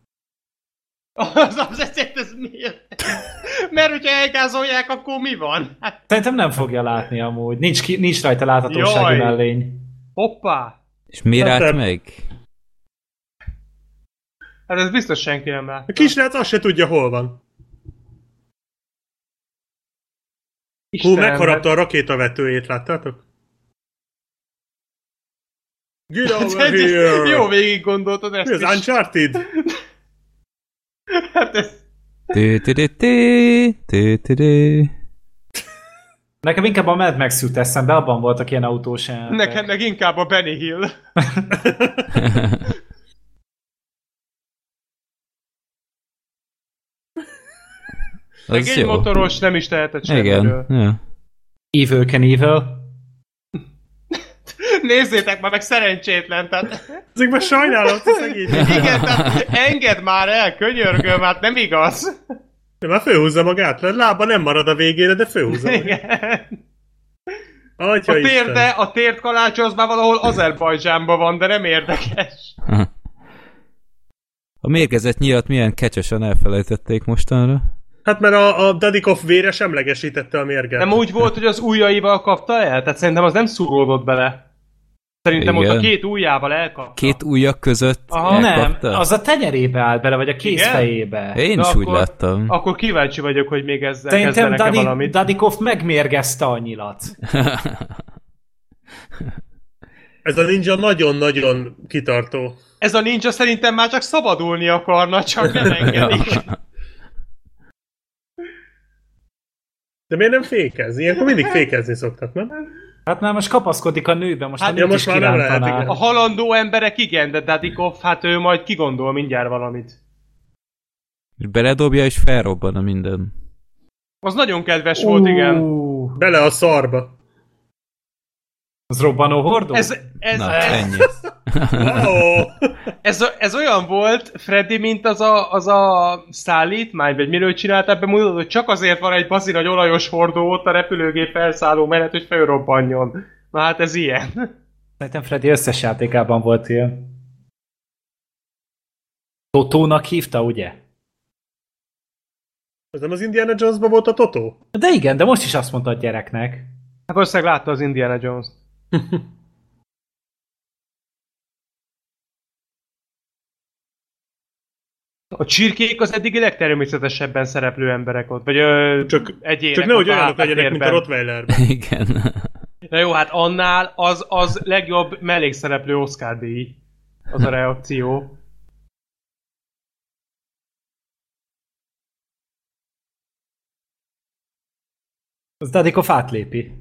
Speaker 3: Ez miért? Mert hogyha elgázolják, akkor mi van? Hát...
Speaker 2: Szerintem nem fogja látni amúgy. Nincs rajta láthatósági mellény.
Speaker 3: Hoppá!
Speaker 1: És miért állt meg?
Speaker 3: Hát ez biztos senki nem lát.
Speaker 4: A kisrác azt se tudja, hol van. Megharapta a rakétavetőjét, láttátok? Get over here!
Speaker 3: Jó végig gondoltad ezt
Speaker 4: is. Mi az Uncharted?
Speaker 3: Hát ez...
Speaker 2: Nekem inkább a Mad Max jut eszembe, abban voltak ilyen autós jelenetek.
Speaker 3: Nekem meg inkább a Benny Hill. Egy motoros nem is tehetett semmiről.
Speaker 1: Igen. Ja.
Speaker 2: Evil Knievel.
Speaker 3: Nézzétek már meg, szerencsétlen, tehát...
Speaker 4: Ezek már sajnálatos szegény.
Speaker 3: Igen, tehát engedd már el, könyörgöm, hát nem igaz.
Speaker 4: De már fölhúzza magát, lába nem marad a végére, de fölhúzza magát.
Speaker 3: A tért kalácsa az már valahol Azerbajdzsánban van, de nem érdekes.
Speaker 1: A mérgezett nyilat milyen kecsesen elfelejtették mostanra.
Speaker 4: Hát mert a Dadikov vére semlegesítette a mérget.
Speaker 3: Nem úgy volt, hogy az ujjaival kapta el? Tehát szerintem az nem szúródott bele. Szerintem igen. Ott a két ujjával elkapta.
Speaker 1: Két ujjak között elkapta?
Speaker 2: Nem, az a tenyerébe állt bele, vagy a kézfejébe.
Speaker 1: Én is úgy láttam.
Speaker 3: Akkor kíváncsi vagyok, hogy még ezzel kezdenek-e valamit.
Speaker 2: Dadikov megmérgezte a nyilat.
Speaker 4: Ez a ninja nagyon-nagyon kitartó.
Speaker 3: Ez a ninja szerintem már csak szabadulni akarna, csak nem engedik.
Speaker 4: De miért nem fékez? Ilyenkor mindig fékezni szoktak, nem?
Speaker 2: Hát már most kapaszkodik a nőbe, most
Speaker 4: hát most már nem lehet, igen.
Speaker 3: A halandó emberek igen, de Dadikov, hát ő majd kigondol mindjárt valamit.
Speaker 1: És beledobja és felrobban a minden.
Speaker 3: Az nagyon kedves volt, igen.
Speaker 4: Bele a szarba.
Speaker 2: Az robbanó hordó?
Speaker 1: Ennyi.
Speaker 3: Ez olyan volt, Freddy, mint az a szállítmány, vagy miről csináltál bemutatod, hogy csak azért van egy bazi nagy olajos hordó ott a repülőgép felszálló mellett, hogy felrobbanjon. Na hát ez ilyen.
Speaker 2: Szerintem Freddy összes játékában volt ilyen. Totónak hívta, ugye?
Speaker 4: Ez nem az Indiana Jones-ban volt a Totó?
Speaker 2: De igen, de most is azt mondta a gyereknek.
Speaker 3: Hát valószínűleg látta az Indiana Jones-t. A csirkék az eddig legtermészetesebben szereplő emberek ott, vagy
Speaker 4: csak
Speaker 3: egyének.
Speaker 4: Csak nehogy olyanok legyenek, mint a Rottweilerben.
Speaker 1: Igen.
Speaker 3: Na jó, hát annál az legjobb mellékszereplő Oscar-díj. Az a reakció.
Speaker 2: Az Dadikov átlépi.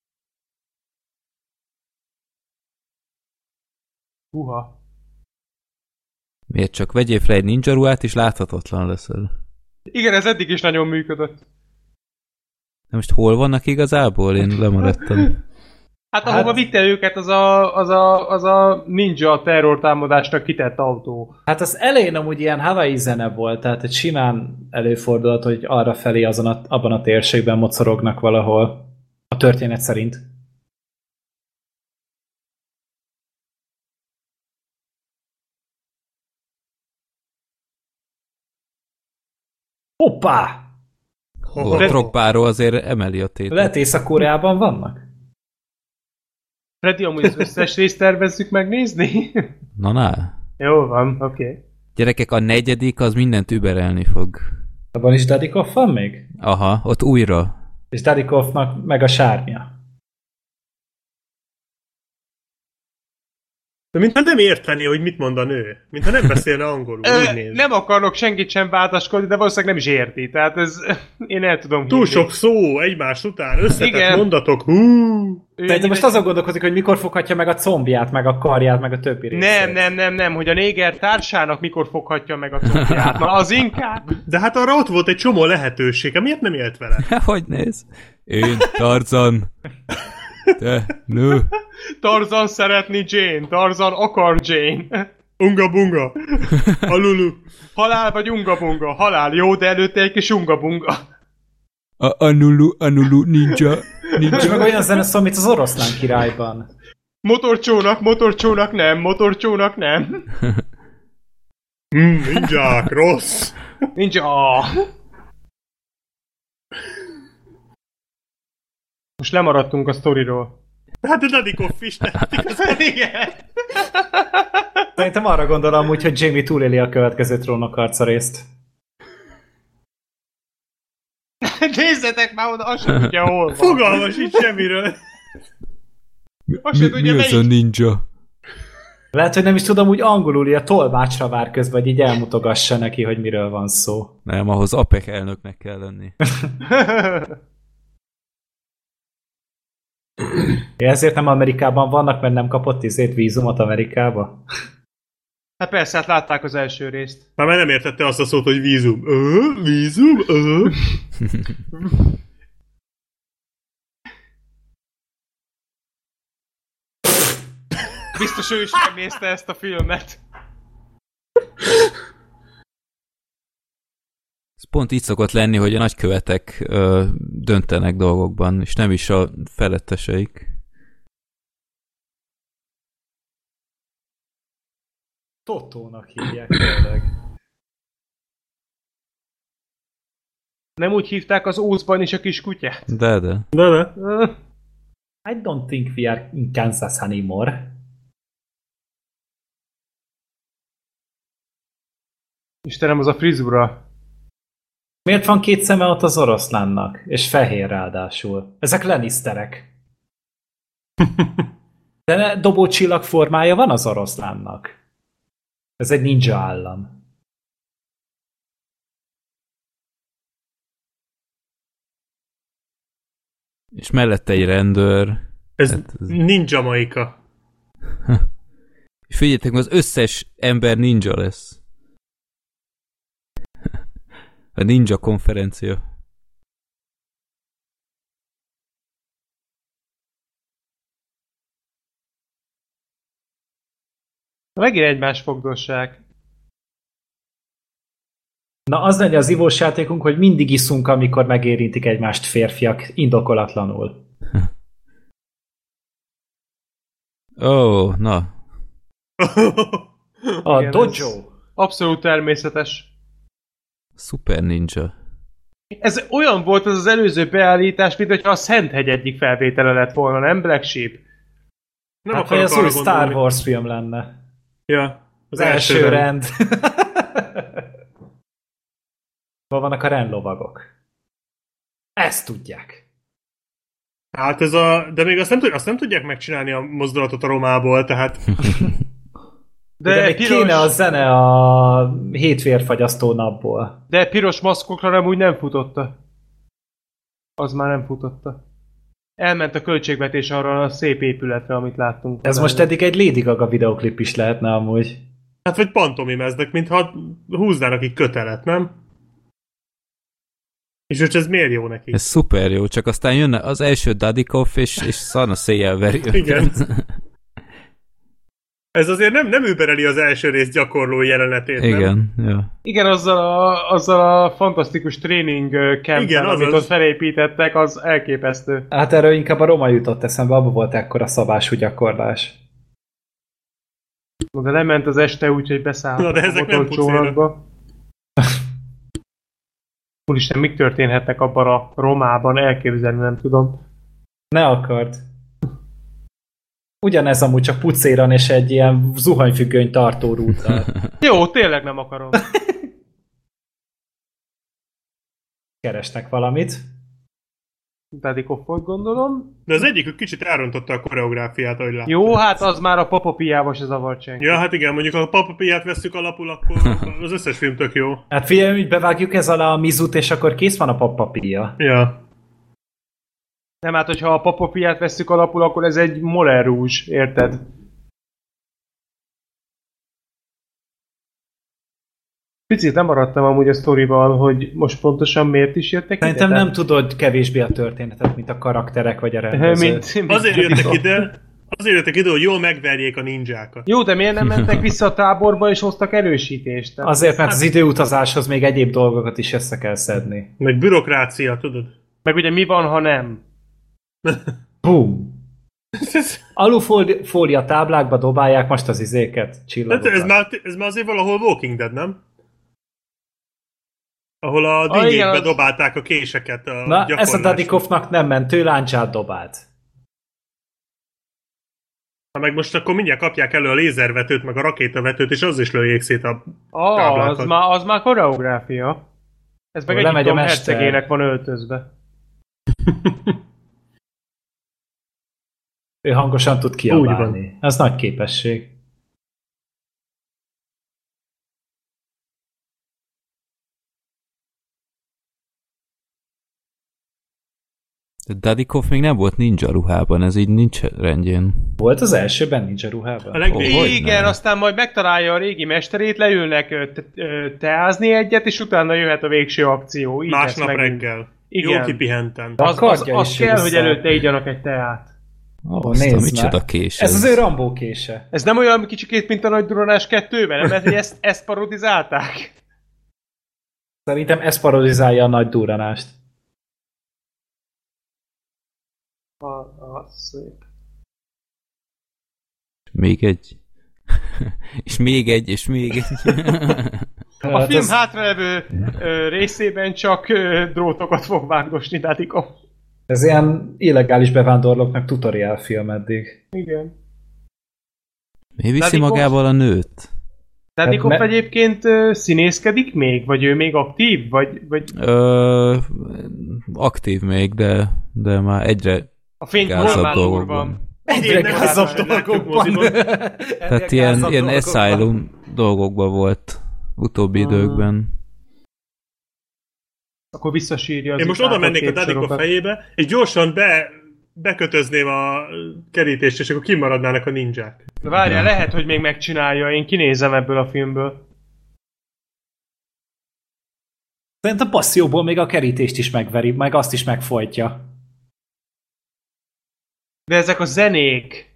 Speaker 3: Uha.
Speaker 1: Miért csak vegyél fel egy ninja ruhát, és láthatatlan leszel?
Speaker 3: Igen, ez eddig is nagyon működött.
Speaker 1: De most hol vannak igazából? Én lemaradtam.
Speaker 3: Hát ahova vitte őket az a ninja terrortámadásnak kitett autó.
Speaker 2: Hát az elején amúgy ilyen Hawaii zene volt, tehát egy simán előfordult, hogy arra felé abban a térségben mocorognak valahol. A történet szerint. Hoppá!
Speaker 1: A troppáról azért emeli a tétet.
Speaker 2: Lehet Észak-Koreában vannak?
Speaker 3: Freddy, amúgy az összes részt tervezzük megnézni?
Speaker 1: Na.
Speaker 3: Jó van, oké.
Speaker 1: Gyerekek, a 4. az mindent überelni fog.
Speaker 2: Abban is Dadikoff van még?
Speaker 1: Aha, ott újra.
Speaker 2: És Dadikoffnak meg a sárnya.
Speaker 4: De mintha nem érteni, hogy mit mond a nő. Mintha nem beszélne angolul. Úgy néz.
Speaker 3: Nem akarok senkit sem váltaskodni, de valószínűleg nem is érti. Tehát ez... Én el tudom
Speaker 4: Túl
Speaker 3: hinni.
Speaker 4: sok szó egymás után, összetett
Speaker 3: Igen.
Speaker 4: mondatok.
Speaker 2: De most azon gondolkozik, hogy mikor foghatja meg a combját, meg a karját, meg a többi részét.
Speaker 3: Nem, hogy a néger társának mikor foghatja meg a combját. Na, az inkább.
Speaker 4: De hát arra ott volt egy csomó lehetősége. Miért nem élt vele?
Speaker 1: Hogy néz? Én, Tarzan. Te, nő.
Speaker 3: Tarzan szeretni Jane, Tarzan akar Jane.
Speaker 4: Unga-bunga. Alulu.
Speaker 3: Halál vagy unga-bunga? Halál, jó, de előtte egy kis unga-bunga.
Speaker 1: Anulu, ninja.
Speaker 2: És meg olyan zene szó, mint az Oroszlán királyban.
Speaker 3: Motorcsónak nem.
Speaker 4: Ninják, rossz.
Speaker 3: Ninja. Most lemaradtunk a sztoriról.
Speaker 4: Hát a Dadikoff is tehetik az.
Speaker 3: Igen.
Speaker 2: Szerintem arra gondolom úgy, hogy Jamie túléli a következő trónokharca részt.
Speaker 3: Nézzetek már oda, azt sem tudja hol van.
Speaker 4: Fogalma sincs semmiről.
Speaker 3: Azt sem tudja,
Speaker 1: Mi az a ninja?
Speaker 2: Lehet, hogy nem is tudom, úgy angolul, a tolmácsra vár közben, hogy így elmutogassa neki, hogy miről van szó.
Speaker 1: Nem, ahhoz APEC elnöknek kell lenni.
Speaker 2: Ezért nem Amerikában vannak, mert nem kapott vízumot Amerikába?
Speaker 3: Hát persze, hát látták az első részt.
Speaker 4: Már nem értette azt a szót, hogy vízum. Vízum?
Speaker 3: Biztos ő is megnézte ezt a filmet.
Speaker 1: Ez pont így szokott lenni, hogy a nagykövetek döntenek dolgokban, és nem is a feletteseik.
Speaker 2: Totónak hívják tényleg.
Speaker 3: Nem úgy hívták az Ózban is a kis kutyát?
Speaker 1: De.
Speaker 2: I don't think we are in Kansas anymore.
Speaker 3: Istenem, az a frizura.
Speaker 2: Miért van 2 szeme ott az oroszlánnak? És fehér ráadásul. Ezek Lannisterek. De dobócsillag formája van az oroszlánnak. Ez egy ninja állam.
Speaker 1: És mellette egy rendőr.
Speaker 4: Ez ninja maika.
Speaker 1: És figyeljetek, az összes ember ninja lesz. A ninja konferencia.
Speaker 3: Megint egymás fogdossák.
Speaker 2: Na, az legyen az ivós játékunk, hogy mindig iszunk, amikor megérintik egymást férfiak, indokolatlanul.
Speaker 1: Na.
Speaker 2: A
Speaker 3: Igen,
Speaker 2: dojo.
Speaker 3: Abszolút természetes.
Speaker 1: Super ninja.
Speaker 3: Ez olyan volt az előző beállítás, mint hogyha a Szenthegy egyik felvétele lett volna, nem Black Sheep?
Speaker 4: Nem
Speaker 2: Hát, hogy
Speaker 4: akarok
Speaker 2: az új
Speaker 4: arra
Speaker 2: Star
Speaker 4: gondolni.
Speaker 2: Wars film lenne.
Speaker 4: Ja,
Speaker 2: Az első rend. Hol vannak a rendlovagok? Ezt tudják.
Speaker 4: Hát ez de még azt nem tudják megcsinálni a mozdulatot a romából, tehát...
Speaker 2: De még kéne a zene a hétvérfagyasztó napból.
Speaker 3: De piros maszkokra nem úgy nem futotta. Az már nem futotta. Elment a költségvetés arra a szép épületre, amit láttunk.
Speaker 2: Ez most eddig egy Lady Gaga videoklip is lehetne amúgy.
Speaker 4: Hát vagy pantomimeznek, mintha húznának egy kötelet, nem? És most ez miért jó neki?
Speaker 1: Ez szuper jó, csak aztán jönne az első Dadikoff, és szarna széjjel veri.
Speaker 4: Igen. Ez azért nem übereli az első rész gyakorló jelenetét,
Speaker 1: Igen,
Speaker 4: nem?
Speaker 1: ja.
Speaker 3: Igen, azzal a fantasztikus tréning campen, amit ott felépítettek, az elképesztő.
Speaker 2: Hát erről inkább a Roma jutott eszembe, abban volt ekkora szabású gyakorlás.
Speaker 3: De lement az este úgy, hogy beszálltak
Speaker 4: de ezek
Speaker 3: a motorcsónakba. Úristen, mik történhetnek abban a Romában? Elképzelni nem tudom.
Speaker 2: Ne akard. Ugyanez amúgy csak pucéran és egy ilyen zuhanyfüggöny tartó rúttal.
Speaker 3: Jó, tényleg nem akarom.
Speaker 2: Keresnek valamit.
Speaker 3: Daddy volt, gondolom.
Speaker 4: De az egyik kicsit elrontotta a koreográfiát, ahogy látom.
Speaker 3: Jó, hát az már a papapiával se zavart senki.
Speaker 4: Ja, hát igen, mondjuk a papapiát vesszük alapul, akkor az összes film tök jó.
Speaker 2: Hát figyelj, hogy bevágjuk ez alá a mizut, és akkor kész van a papapia.
Speaker 4: Ja.
Speaker 3: Nem, hát hogyha a papapiát vesszük alapul, akkor ez egy Moulin Rouge, érted? Picit nem maradtam amúgy a sztorival, hogy most pontosan miért is jöttek
Speaker 2: Szerintem nem tudod kevésbé a történetet, mint a karakterek vagy a rendező.
Speaker 4: Azért jöttek ide, hogy jól megverjék a ninjákat.
Speaker 3: Jó, de miért nem mentek vissza a táborba és hoztak erősítést? Tehát
Speaker 2: Azért, mert az időutazáshoz még egyéb dolgokat is össze kell szedni.
Speaker 4: Meg bürokrácia, tudod?
Speaker 3: Meg ugye mi van, ha nem?
Speaker 2: Bum! Alufólia táblákba dobálják most az izéket, csillagokat.
Speaker 4: Ez már azért valahol Walking Dead, nem? Ahol a dinnyékbe dobálták a késeket a gyakorlásra.
Speaker 2: Ez a Dadikovnak nem ment, ő láncsát dobált.
Speaker 4: Ha meg most akkor mindjárt kapják elő a lézervetőt, meg a rakétavetőt, és az is lőjék szét a táblákat.
Speaker 3: Az már koreográfia. Ez meg Egyiptom hercegének van öltözve.
Speaker 2: Ő hangosan tud kiabálni. Ez nagy képesség.
Speaker 1: De Dadikov még nem volt ninja ruhában, ez így nincs rendjén.
Speaker 2: Volt az elsőben ninja ruhában?
Speaker 3: Igen, aztán majd megtalálja a régi mesterét, leülnek teázni egyet, és utána jöhet a végső akció. Így
Speaker 4: másnap reggel. Igen. Jól kipihentem.
Speaker 3: Az kell, hogy előtte igyanak egy teát.
Speaker 1: Micsoda kés
Speaker 2: ez az ő Rambó kése.
Speaker 3: Ez nem olyan kicsikét, mint a Nagy Duranás 2-ben? Nem, hogy ezt parodizálták?
Speaker 2: Szerintem ez parodizálja a Nagy Duranást.
Speaker 3: Szép.
Speaker 1: Még egy. És még egy, és még egy.
Speaker 3: A film hátralevő részében csak drótokat fog vágdosni Dadikov.
Speaker 2: Ez ilyen illegális bevándorlóknak tutoriál film eddig.
Speaker 3: Igen.
Speaker 1: Mi viszi magával a nőt?
Speaker 3: Dadikov egyébként színészkedik még? Vagy ő még aktív? Vagy...
Speaker 1: Aktív még, de már egyre gázabb dolgokban.
Speaker 2: Egyre gázabb dolgokban.
Speaker 1: Tehát ilyen asylum dolgokban volt utóbbi időkben.
Speaker 3: Akkor visszasírja az.
Speaker 4: Én most oda mennék a Dadikov fejébe, és gyorsan bekötözném a kerítést, és akkor kimaradnának a ninják.
Speaker 3: De várjál, lehet, hogy még megcsinálja, én kinézem ebből a filmből.
Speaker 2: Szerintem a passzióból még a kerítést is megveri, meg azt is megfojtja.
Speaker 3: De ezek a zenék...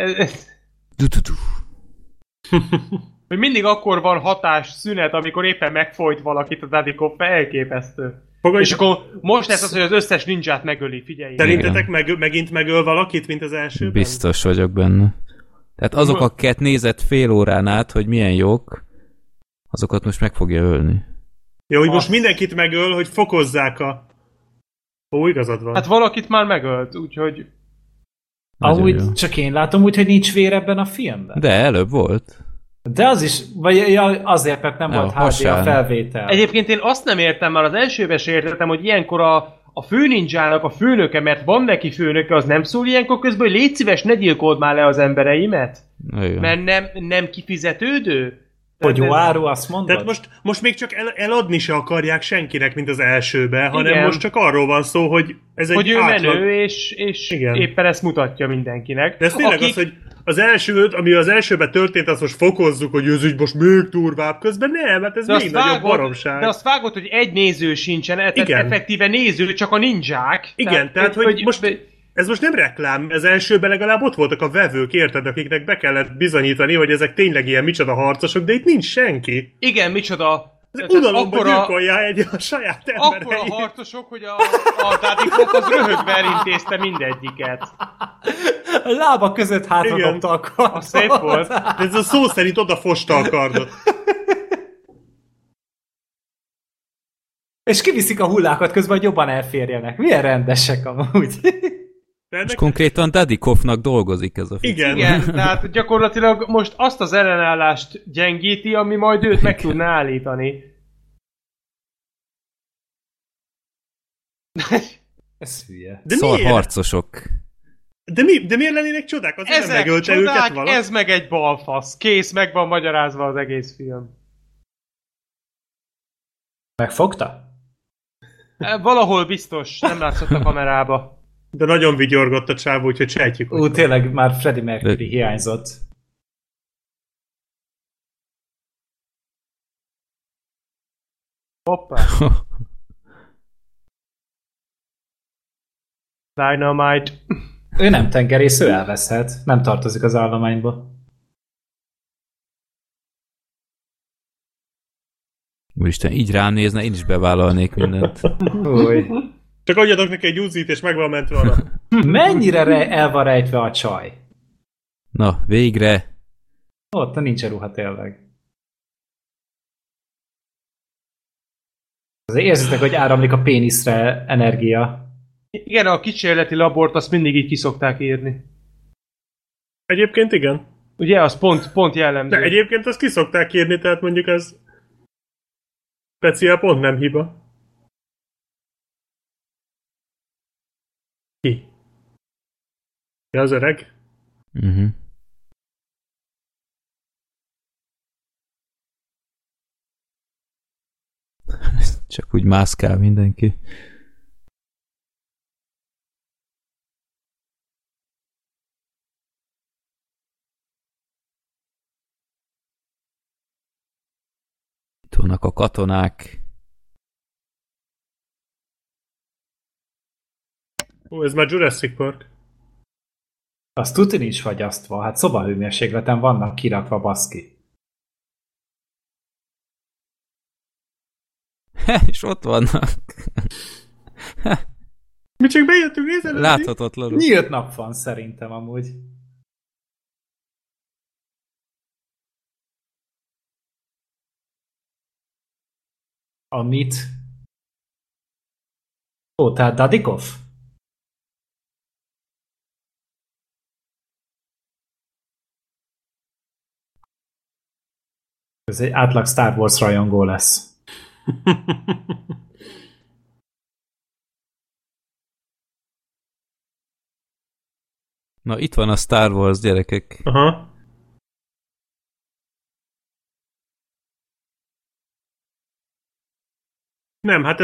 Speaker 3: Hogy mindig akkor van hatás szünet, amikor éppen megfojt valakit a Dadikov, elképesztő. És akkor most lesz az, hogy az összes ninját megöli, figyelj.
Speaker 4: Szerintetek megint megöl valakit, mint az elsőben?
Speaker 1: Biztos vagyok benne. Tehát azok, akiket nézett fél órán át, hogy milyen jók, azokat most meg fogja ölni.
Speaker 4: Jó, hogy most mindenkit megöl, hogy fokozzák a... Ó, igazad van.
Speaker 3: Hát valakit már megölt, úgyhogy...
Speaker 2: Amúgy csak én látom úgy, hogy nincs vér ebben a filmben.
Speaker 1: De előbb volt.
Speaker 2: De az is, vagy azért, mert nem volt HD a felvétel.
Speaker 3: Egyébként én azt nem értem, már az elsőben se értettem, hogy ilyenkor a főninjának a főnöke, mert van neki főnöke, az nem szól ilyenkor közben, hogy légy szíves, ne gyilkold már le az embereimet.
Speaker 1: Igen.
Speaker 3: Mert nem kifizetődő.
Speaker 2: Hogy jó áru, azt mondod?
Speaker 4: Tehát most még csak eladni se akarják senkinek, mint az elsőben, hanem most csak arról van szó, hogy ez
Speaker 3: hogy
Speaker 4: egy átlag...
Speaker 3: ő menő, és éppen ezt mutatja mindenkinek.
Speaker 4: De ez tényleg az, hogy az elsőt, ami az elsőben történt, azt most fokozzuk, hogy ez így most még durvább, közben nem, hát ez de még nagyobb baromság.
Speaker 3: De azt vágod, hogy egy néző sincsen, tehát effektíve néző, csak a ninják.
Speaker 4: Igen, tehát hogy most ez most nem reklám, ez elsőben legalább ott voltak a vevők, érted, akiknek be kellett bizonyítani, hogy ezek tényleg ilyen micsoda harcosok, de itt nincs senki.
Speaker 3: Igen, micsoda...
Speaker 4: Unalomba gyilkolja egy a saját embereit.
Speaker 3: Akkora harcosok, hogy a Dadikov az röhögve elintézte mindegyiket.
Speaker 2: A lába között hátradobta a kardot.
Speaker 3: A szép volt.
Speaker 4: Ez a szó szerint odafosta a kardot.
Speaker 2: És kiviszik a hullákat közben, hogy jobban elférjenek. Milyen rendesek amúgy.
Speaker 1: És konkrétan Dadikovnak dolgozik ez a film.
Speaker 3: Igen, tehát gyakorlatilag most azt az ellenállást gyengíti, ami majd őt meg tudná állítani.
Speaker 2: Ez hülye.
Speaker 4: De
Speaker 1: Szar
Speaker 4: miért?
Speaker 1: harcosok.
Speaker 4: De miért lennének csodák? Azért nem
Speaker 3: Ezek
Speaker 4: megölte
Speaker 3: csodák,
Speaker 4: őket valaki?
Speaker 3: ez meg egy balfasz. Kész, meg van magyarázva az egész film.
Speaker 2: Megfogta?
Speaker 3: Valahol biztos, nem látszott a kamerába.
Speaker 4: De nagyon vigyorgott a csávó, úgyhogy sejtjük. Hogy
Speaker 2: Tényleg már Freddie Mercury hiányzott.
Speaker 3: Hoppá. Dynamite.
Speaker 2: Ő nem tengerész, ő elveszhet. Nem tartozik az állományba.
Speaker 1: Úristen, így ránézne, én is bevállalnék mindent.
Speaker 2: Új.
Speaker 4: Csak adjatok neki egy uzit, és meg van mentve arra.
Speaker 2: Mennyire el van rejtve a csaj?
Speaker 1: Na, végre.
Speaker 2: Ott nincs ruha tényleg. Azért érzitek, hogy áramlik a péniszre energia.
Speaker 3: Igen, a kísérleti labort azt mindig így kiszokták írni.
Speaker 4: Egyébként igen.
Speaker 3: Ugye, az pont jellemző.
Speaker 4: De egyébként azt kiszokták írni, tehát mondjuk ez speciál pont nem hiba. Ki? Ja, az öreg?
Speaker 1: Uh-huh. Csak úgy mászkál mindenki. Itt vannak a katonák.
Speaker 4: Ó, ez már Jurassic Park.
Speaker 2: Az tuti nincs fagyasztva, hát szobahőmérsékleten vannak kirakva, baszki.
Speaker 1: És ott vannak.
Speaker 4: Mi csak bejöttünk, nézd.
Speaker 1: Láthatatlanul.
Speaker 2: Nyílt nap van szerintem amúgy. Amit? Ó, tehát Dadikov? Ez egy átlag Star Wars rajongó lesz.
Speaker 1: Na, itt van a Star Wars, gyerekek.
Speaker 4: Aha. Nem, hát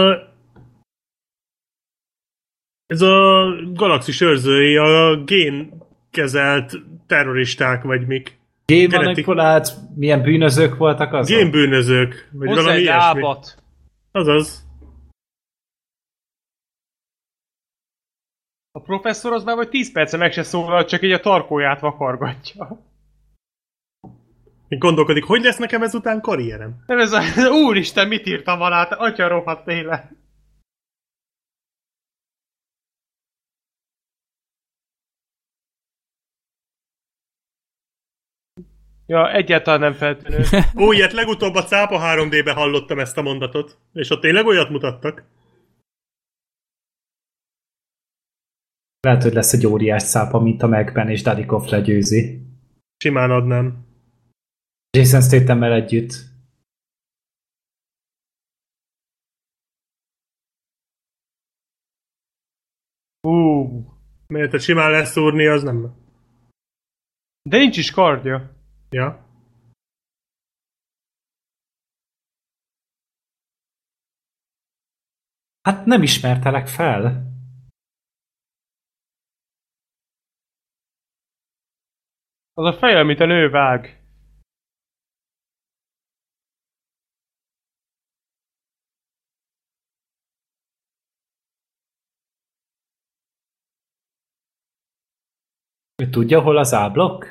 Speaker 4: ez a galaxis őrzői, a génkezelt terroristák, vagy mik.
Speaker 2: Génmanipulált, milyen bűnözők voltak azok?
Speaker 4: Génbűnözők, vagy
Speaker 3: Hozzá
Speaker 4: valami
Speaker 3: egy
Speaker 4: ilyesmi.
Speaker 3: lábat.
Speaker 4: Azaz.
Speaker 3: A professzor az már vagy 10 perce meg se szólal, csak így a tarkóját vakargatja.
Speaker 4: Még gondolkodik, hogy lesz nekem ezután karrierem?
Speaker 3: Nem ez a... Úristen, mit írtam alá? Atya rohadt élet. Ja, egyáltalán nem feltűnő.
Speaker 4: Ó, ilyet legutóbb a Cápa 3D-be hallottam ezt a mondatot. És ott tényleg olyat mutattak.
Speaker 2: Lehet, hogy lesz egy óriás szápa, mint a Megben, és Dadikov legyőzi.
Speaker 4: Simán adnám.
Speaker 2: Jason Statham-mel együtt.
Speaker 4: Mert a simán leszúrni, az nem.
Speaker 3: De nincs is kardja.
Speaker 4: Ja.
Speaker 2: Hát nem ismertelek fel.
Speaker 3: Az a fej, amit a nő vág.
Speaker 2: Ő tudja, hol az A-blokk?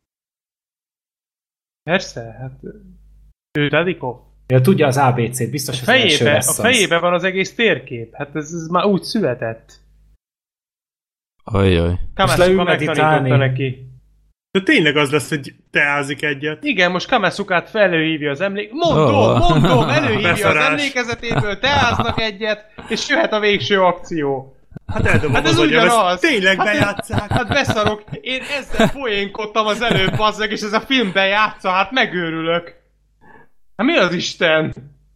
Speaker 3: Persze, hát ő Dadikov.
Speaker 2: Ja, tudja az ABC-t, biztos az első lesz az.
Speaker 3: A fejében van az egész térkép. Hát ez már úgy született.
Speaker 1: Ajjaj.
Speaker 3: Kamasuka megtanította neki.
Speaker 4: De tényleg az lesz, hogy teázik egyet.
Speaker 3: Igen, most Kamasukát előhívja az Mondom, előhívja az emlékezetéből, teáznak egyet, és jöhet a végső akció.
Speaker 4: Hát eldobom az agyam, ezt tényleg bejátsszák.
Speaker 3: Hát beszarok, én ezzel poénkodtam az előbb, bazzeg, és ez a filmben játsza, hát megőrülök. Hát mi az Isten?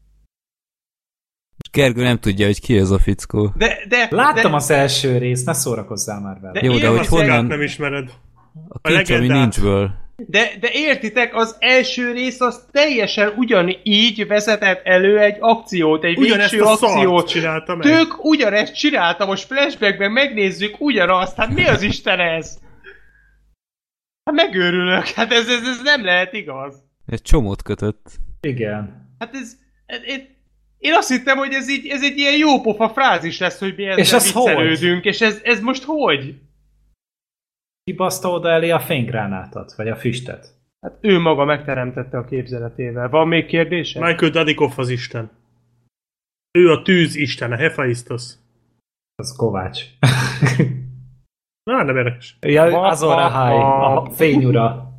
Speaker 1: Gergő nem tudja, hogy ki ez a fickó.
Speaker 2: Láttam az első részt, ne szórakozzál már vele.
Speaker 1: Jó, de hogy honnan...
Speaker 4: nem ismered.
Speaker 1: A kincs, ami nincsből.
Speaker 3: De értitek, az első rész az teljesen ugyanígy vezetett elő egy akciót, egy végső akciót. Tök ugyanezt csinálta, most flashbackben megnézzük ugyanazt, hát mi az Isten ez? Hát megőrülök, hát ez nem lehet igaz.
Speaker 1: Egy csomót kötött.
Speaker 2: Igen.
Speaker 3: Hát én azt hittem, hogy ez egy ilyen jópofa frázis lesz, hogy mi ezzel viccelődünk, és ez most hogy?
Speaker 2: Kibaszta oda elé a fénygránátot, vagy a füstet?
Speaker 3: Hát ő maga megteremtette a képzeletével. Van még kérdése?
Speaker 4: Michael Dadikov az isten. Ő a tűz istene, Hephaistos.
Speaker 2: Az Kovács.
Speaker 4: Na, nem érdekes.
Speaker 2: Ja, Azor Ahai, a fényura.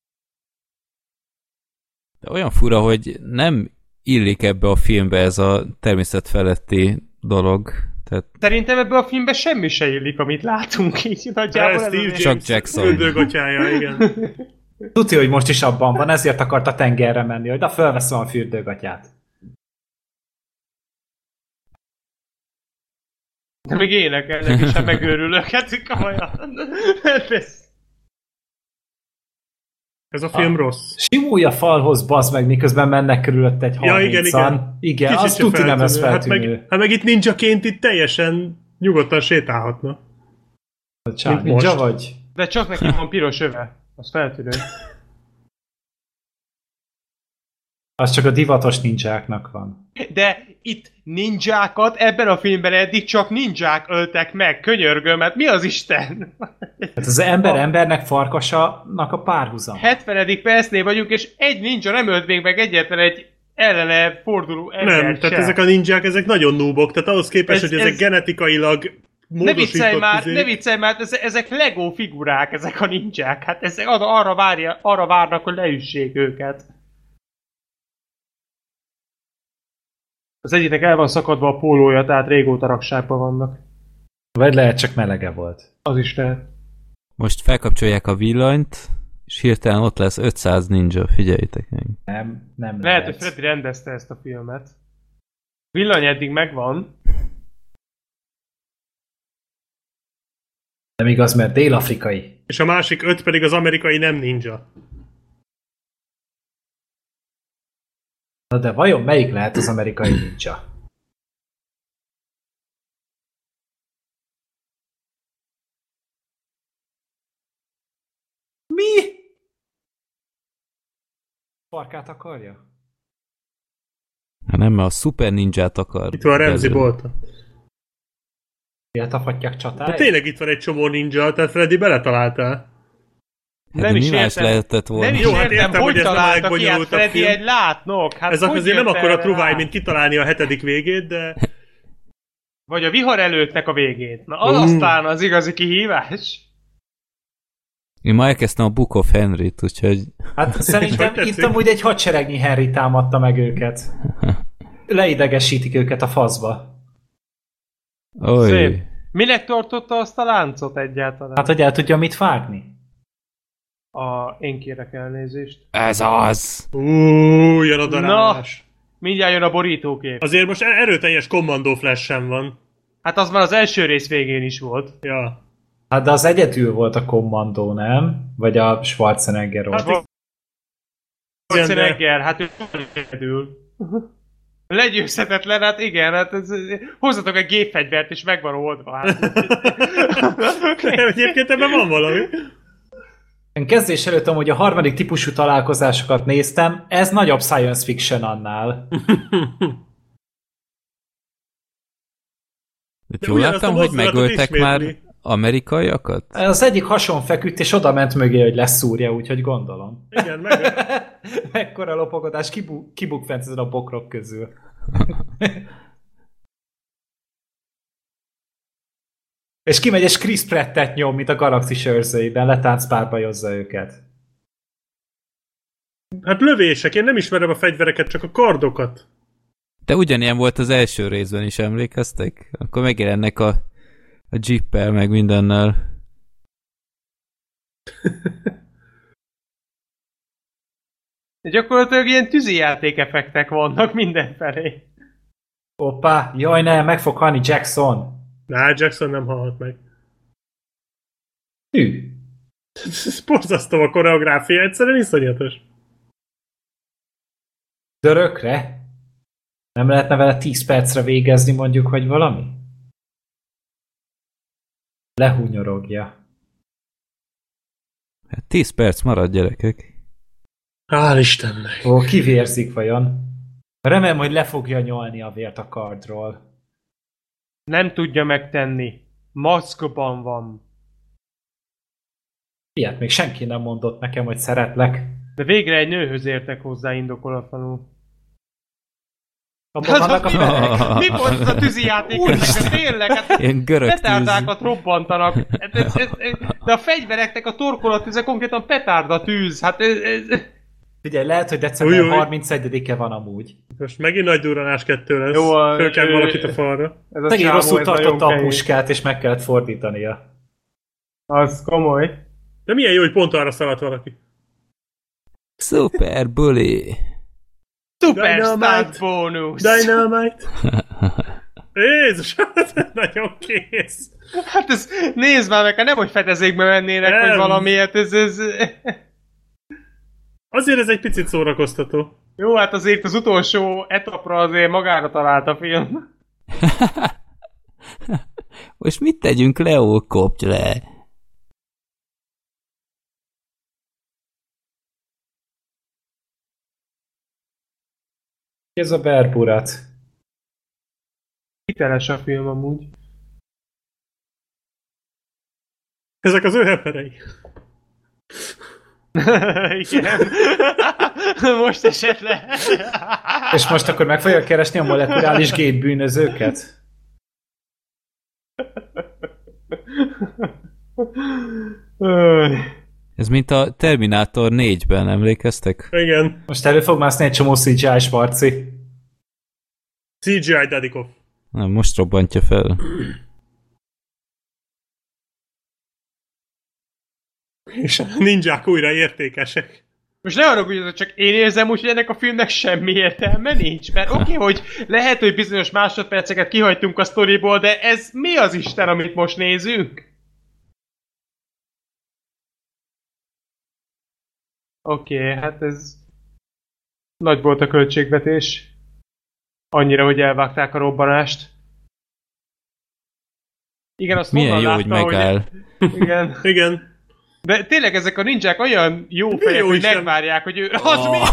Speaker 1: De olyan fura, hogy nem illik ebbe a filmbe ez a természet feletti dolog. Tehát...
Speaker 3: Szerintem ebbe a filmbe semmi se illik, amit látunk így nagyjából.
Speaker 1: Csak Jackson.
Speaker 4: Fürdőgatyája, igen.
Speaker 2: Tudja, hogy most is abban van, ezért akart a tengerre menni, hogy fölveszem a fürdőgatyát.
Speaker 3: De még énekelnek is, hát megőrülök, hát komolyan.
Speaker 4: Ez a film rossz.
Speaker 2: Simulj a falhoz, bazd meg, miközben mennek körülött egy 30-an. Igen, az tuti nem ez feltűnő.
Speaker 4: Hát meg itt ninjaként itt teljesen nyugodtan sétálhatna.
Speaker 2: Ninja vagy?
Speaker 3: De csak neki van piros öve. Az feltűnő.
Speaker 2: Az csak a divatos ninjáknak van.
Speaker 3: De itt ninjákat ebben a filmben eddig csak ninják öltek meg, könyörgöm, hát mi az Isten?
Speaker 2: Hát az embernek farkasának a párhuzam.
Speaker 3: 70. percnél vagyunk, és egy ninja nem ölt még meg egyetlen egy ellene forduló embert.
Speaker 4: Nem, tehát ezek a ninják, ezek nagyon núbok, tehát ahhoz képest, hogy ezek genetikailag módosított...
Speaker 3: Ne viccelj már, ezek Lego figurák, ezek a ninják. Hát ezek arra várnak, hogy leüssék őket. Az egyiknek el van szakadva a pólója, tehát régóta rakságban vannak.
Speaker 2: Vagy lehet csak melege volt.
Speaker 3: Az is lehet.
Speaker 1: Most felkapcsolják a villanyt, és hirtelen ott lesz 500 ninja, figyeljétek meg.
Speaker 2: Nem
Speaker 3: lehet, hogy Freddy rendezte ezt a filmet. Villany eddig megvan.
Speaker 2: Nem igaz, mert dél-afrikai.
Speaker 4: És a másik 5 pedig az amerikai nem ninja.
Speaker 2: Na de vajon melyik lehet az amerikai ninja? Mi? Farkát akarja?
Speaker 1: Hát nem, mert a Super Ninját akar.
Speaker 4: Itt van Ramsey Bolton.
Speaker 2: Ilyet a fattyák csatája?
Speaker 4: De tényleg itt van egy csomó ninja, tehát Freddy beletaláltál.
Speaker 1: Hát nem is értem, lehetett volna.
Speaker 3: Nem is értem, hogy találtak ki, hát Freddy egy látnok. Hát
Speaker 4: ez azért nem akkora truváj, mint kitalálni a 7. végét, de...
Speaker 3: Vagy a vihar előttnek a végét. Na, aztán az igazi kihívás.
Speaker 1: Én ma elkezdtem a Book of Henryt, úgyhogy...
Speaker 2: Hát szerintem itt amúgy egy hadseregnyi Henry támadta meg őket. Leidegesítik őket a faszba.
Speaker 1: Oly.
Speaker 3: Minek tartotta azt a láncot egyáltalán?
Speaker 2: Hát, hogy el tudja mit vágni?
Speaker 3: Én kérek elnézést.
Speaker 1: Ez az!
Speaker 4: Jön a darálás.
Speaker 3: Na, mindjárt jön a borítókép.
Speaker 4: Azért most erőteljes kommandó flash sem van.
Speaker 3: Hát az már az első rész végén is volt.
Speaker 4: Ja.
Speaker 2: Hát de az egyedül volt a kommandó, nem? Vagy a Schwarzenegger volt?
Speaker 3: Hát Schwarzenegger, hát ő egyedül. Legyőzhetetlen, hát igen, hát hozzatok egy gépfegyvert, és megvan oldva. Hát.
Speaker 4: Egyébként ebben van valami.
Speaker 2: Én kezdés előtt amúgy a harmadik típusú találkozásokat néztem, ez nagyobb science fiction annál.
Speaker 1: De jól láttam, hogy megöltek már amerikaiakat?
Speaker 2: Az egyik hason feküdt, és oda ment mögé, hogy leszúrja, úgyhogy gondolom.
Speaker 4: Igen,
Speaker 2: Mekkora lopogatás, kibukfent ezen a bokrok közül. És kimegy, és Chris Pratt-et nyom, mint a Galaxis őrzőiben, letáncpárbajozza őket.
Speaker 4: Hát lövések, én nem ismerem a fegyvereket, csak a kardokat.
Speaker 1: De ugyanilyen volt az első részben is, emlékeztek? Akkor megjelennek a jeeppel, meg mindennel.
Speaker 3: Gyakorlatilag ilyen tűzijáték-effektek vannak mindenfelé.
Speaker 2: Hoppá, jaj ne, meg fog halni Jackson.
Speaker 4: Jackson nem halhat meg.
Speaker 2: Hű.
Speaker 4: Ez borzasztó a koreográfia, egyszerűen iszonyatos.
Speaker 2: Dörökre? Nem lehetne vele 10 percre végezni mondjuk, vagy valami? Lehúnyorogja.
Speaker 1: Hát 10 perc marad, gyerekek.
Speaker 4: Hál' Istennek.
Speaker 2: Ó, kivérzik vajon? Remélem, hogy le fogja nyolni a vért a kardról.
Speaker 3: Nem tudja megtenni. Maszkban van.
Speaker 2: Ilyet még senki nem mondott nekem, hogy szeretlek.
Speaker 3: De végre egy nőhöz értek hozzá indokolatlanul.
Speaker 2: Abban vannak a felek.
Speaker 3: Mi volt ez a tűzijáték? Tényleg, hát
Speaker 1: Ilyen görög
Speaker 3: petárdákat robbantanak. De a fegyvereknek a torkolatűze konkrétan petárdatűz. Hát
Speaker 2: Figyelj, lehet, hogy december 31-e van amúgy.
Speaker 4: Most megint nagy durranás 2 lesz.
Speaker 3: Jó,
Speaker 4: föl kell valakit a falra.
Speaker 2: Megint rosszul tartotta a puskát, és meg kellett fordítania.
Speaker 3: Az komoly.
Speaker 4: De milyen jó, hogy pont arra szaladt valaki.
Speaker 1: Super bully.
Speaker 3: Super stunt bónusz!
Speaker 4: Dynamite! Jézus, nagyon kész!
Speaker 3: Hát ez, nézd már meg, hát nem, hogy fedezékbe mennének,
Speaker 4: nem.
Speaker 3: vagy valamiért, ez...
Speaker 4: Azért ez egy picit szórakoztató.
Speaker 3: Jó, hát azért az utolsó etapra azért magára talált a film.
Speaker 1: Most mit tegyünk, Leo, kopj le!
Speaker 2: Ez a berburat.
Speaker 3: Hiteles a film amúgy.
Speaker 4: Ezek az ő emberei.
Speaker 3: Igen. Most esett le.
Speaker 2: És most akkor meg fogja keresni a molekuláris gétbűnözőket?
Speaker 1: Ez mint a Terminátor 4-ben, emlékeztek?
Speaker 4: Igen.
Speaker 2: Most elő fog mászni egy csomó CGI-s Marci.
Speaker 4: CGI Dadikov.
Speaker 1: Nem, most robbantja fel.
Speaker 4: És a ninják újra értékesek.
Speaker 3: Most ne arra, hogy csak én érzem úgy, hogy ennek a filmnek semmi értelme nincs. Mert oké, hogy lehet, hogy bizonyos másodperceket kihagytunk a sztoriból, de ez mi az Isten, amit most nézünk? Oké, hát ez nagy volt a költségvetés. Annyira, hogy elvágták a robbanást. Igen, azt
Speaker 1: Milyen jó,
Speaker 3: látta,
Speaker 1: hogy megáll.
Speaker 3: Igen.
Speaker 4: Igen.
Speaker 3: De tényleg ezek a ninják olyan jó fejek, hogy megvárják, hogy ő... Az mi?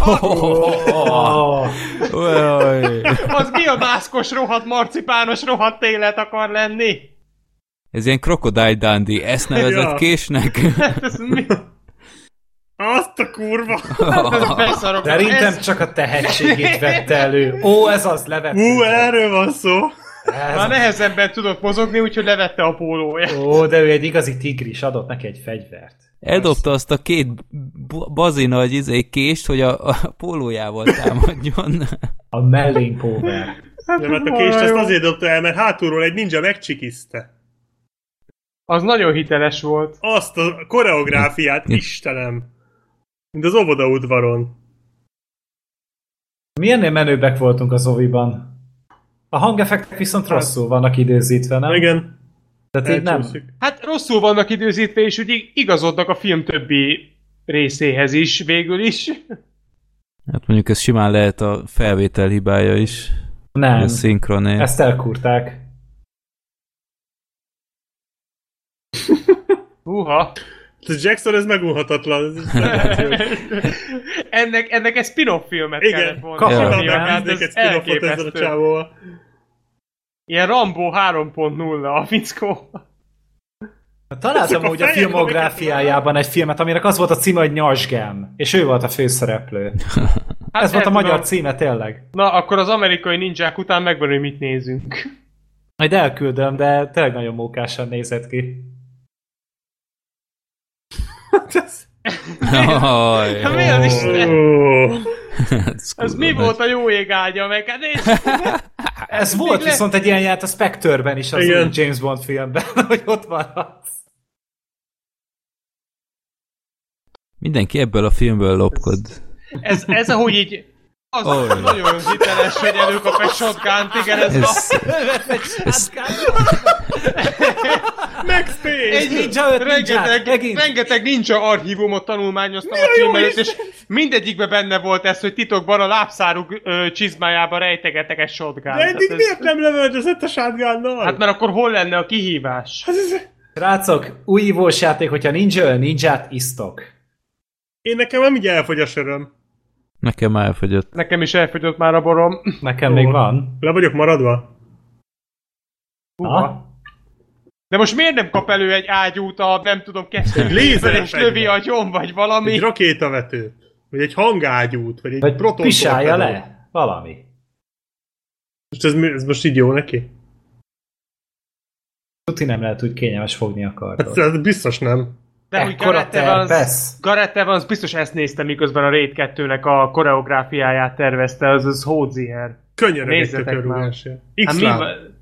Speaker 3: Az mi a mászkos, rohadt marcipános, rohadt élet akar lenni?
Speaker 1: Ez ilyen Crocodile Dundee, ezt nevezett késnek?
Speaker 3: Hát ez mi?
Speaker 4: Azt a kurva!
Speaker 2: Szerintem csak a tehetségét vette elő. Ó, ez az, levette.
Speaker 4: Erről van szó.
Speaker 3: Már nehezebben tudott mozogni, úgyhogy levette a pólóját.
Speaker 2: Ó, de ő egy igazi tigris, adott neki egy fegyvert.
Speaker 1: Eldobta azt a két bazinagy kést, hogy a pólójával támadjon.
Speaker 2: A mellény power.
Speaker 4: Ja, mert a kést ezt azért dobta el, mert hátulról egy ninja megcsikizte.
Speaker 3: Az nagyon hiteles volt.
Speaker 4: Azt a koreográfiát, Istenem! Mint az óvodaudvaron.
Speaker 2: Mi ennél menőbbek voltunk az oviban. A hangeffektek viszont rosszul vannak időzítve, nem?
Speaker 4: Igen.
Speaker 2: Tehát így nem.
Speaker 3: Hát rosszul vannak időzítve, és úgy igazodnak a film többi részéhez is, végül is.
Speaker 1: Hát mondjuk ez simán lehet a felvétel hibája is.
Speaker 2: Nem.
Speaker 1: A szinkroné.
Speaker 2: Ezt elkurták.
Speaker 3: Húha.
Speaker 4: Jackson, ez megunhatatlan.
Speaker 3: ennek egy spin-off filmet kellett volna.
Speaker 2: Kapcsolatban
Speaker 3: Hát ez
Speaker 4: egy spin-offot ezzel a csávóval.
Speaker 3: Ilyen Rambo 3.0 a fickó.
Speaker 2: Találtam úgy a filmográfiájában egy filmet, aminek az volt a címe, hogy Nyasgem, és ő volt a főszereplő. Hát ez volt a magyar címe, tényleg.
Speaker 3: Na, akkor az amerikai ninják után megvan, hogy mit nézünk.
Speaker 2: Majd elküldöm, de tényleg nagyon mókásan nézett ki.
Speaker 3: Mi az Isten? Ez mi volt a jó ég ágya meg?
Speaker 2: Ez volt viszont egy ilyen járt a Spectre-ben is, az új James Bond filmben, hogy ott van.
Speaker 1: Mindenki ebből a filmből lopkod.
Speaker 3: Ez ahogy így az nagyon hiteles, hogy előkap egy shotgun-t, igen, ez
Speaker 4: Max Payne!
Speaker 3: Rengeteg ninja archívumot tanulmányoztam a film előtt, és mindegyikben benne volt ez, hogy titokban a lábszáruk csizmájában rejtegetek egy shotgun-t.
Speaker 4: De eddig miért nem lövöldözött a shotgunnal?
Speaker 3: Hát mert akkor hol lenne a kihívás?
Speaker 2: Srácok, új ívós játék, hogyha ninját isztok.
Speaker 4: Én nekem nem így elfogy a söröm.
Speaker 1: Nekem elfogyott.
Speaker 3: Nekem is elfogyott már a borom.
Speaker 2: Nekem még van.
Speaker 4: Le vagyok maradva?
Speaker 3: De most miért nem kap elő egy ágyút a, nem tudom,
Speaker 4: lézer
Speaker 3: és lövi agyon, vagy valami?
Speaker 4: Egy rakétavetőt, vagy egy hangágyút, vagy egy protontorpedót.
Speaker 2: Pisálja le, valami.
Speaker 4: Most ez most így jó neki?
Speaker 2: Tuti nem lehet úgy kényelmes fogni a kardot.
Speaker 4: Hát biztos nem.
Speaker 3: De hogy Gareth Evans biztos ezt nézte, miközben a Raid 2-nek a koreográfiáját tervezte, az Hódziher.
Speaker 4: Könyörög egy tökörülésért. X-láb.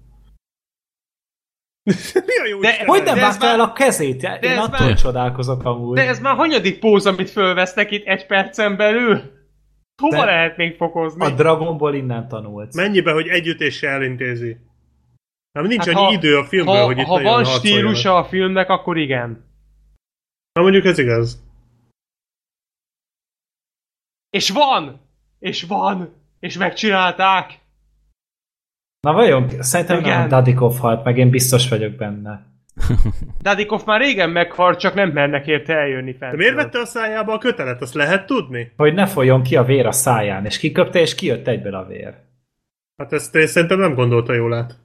Speaker 4: Mi a jó Isten?
Speaker 2: Hogy nem vágta el a kezét? Én attól csodálkozok amúgy.
Speaker 3: De ez már hanyadik póz, amit fölvesznek itt egy percen belül? Hova lehet még fokozni?
Speaker 2: A Dragon Ball innen tanult.
Speaker 4: Mennyibe, hogy együttéssel elintézi? Nem nincs annyi idő a filmben, hogy itt
Speaker 3: ha van stílusa a filmnek, akkor igen.
Speaker 4: Na mondjuk ez igaz.
Speaker 3: És megcsinálták!
Speaker 2: Na vajon, szerintem nem Dadikov halt meg, én biztos vagyok benne.
Speaker 3: Dadikov már régen meghalt, csak nem mernek érte eljönni fent.
Speaker 4: De miért vette a szájába a kötelet? Azt lehet tudni?
Speaker 2: Hogy ne folyjon ki a vér a száján, és kiköpte, és kijött egyből a vér.
Speaker 4: Hát ezt szerintem nem gondolta jól át.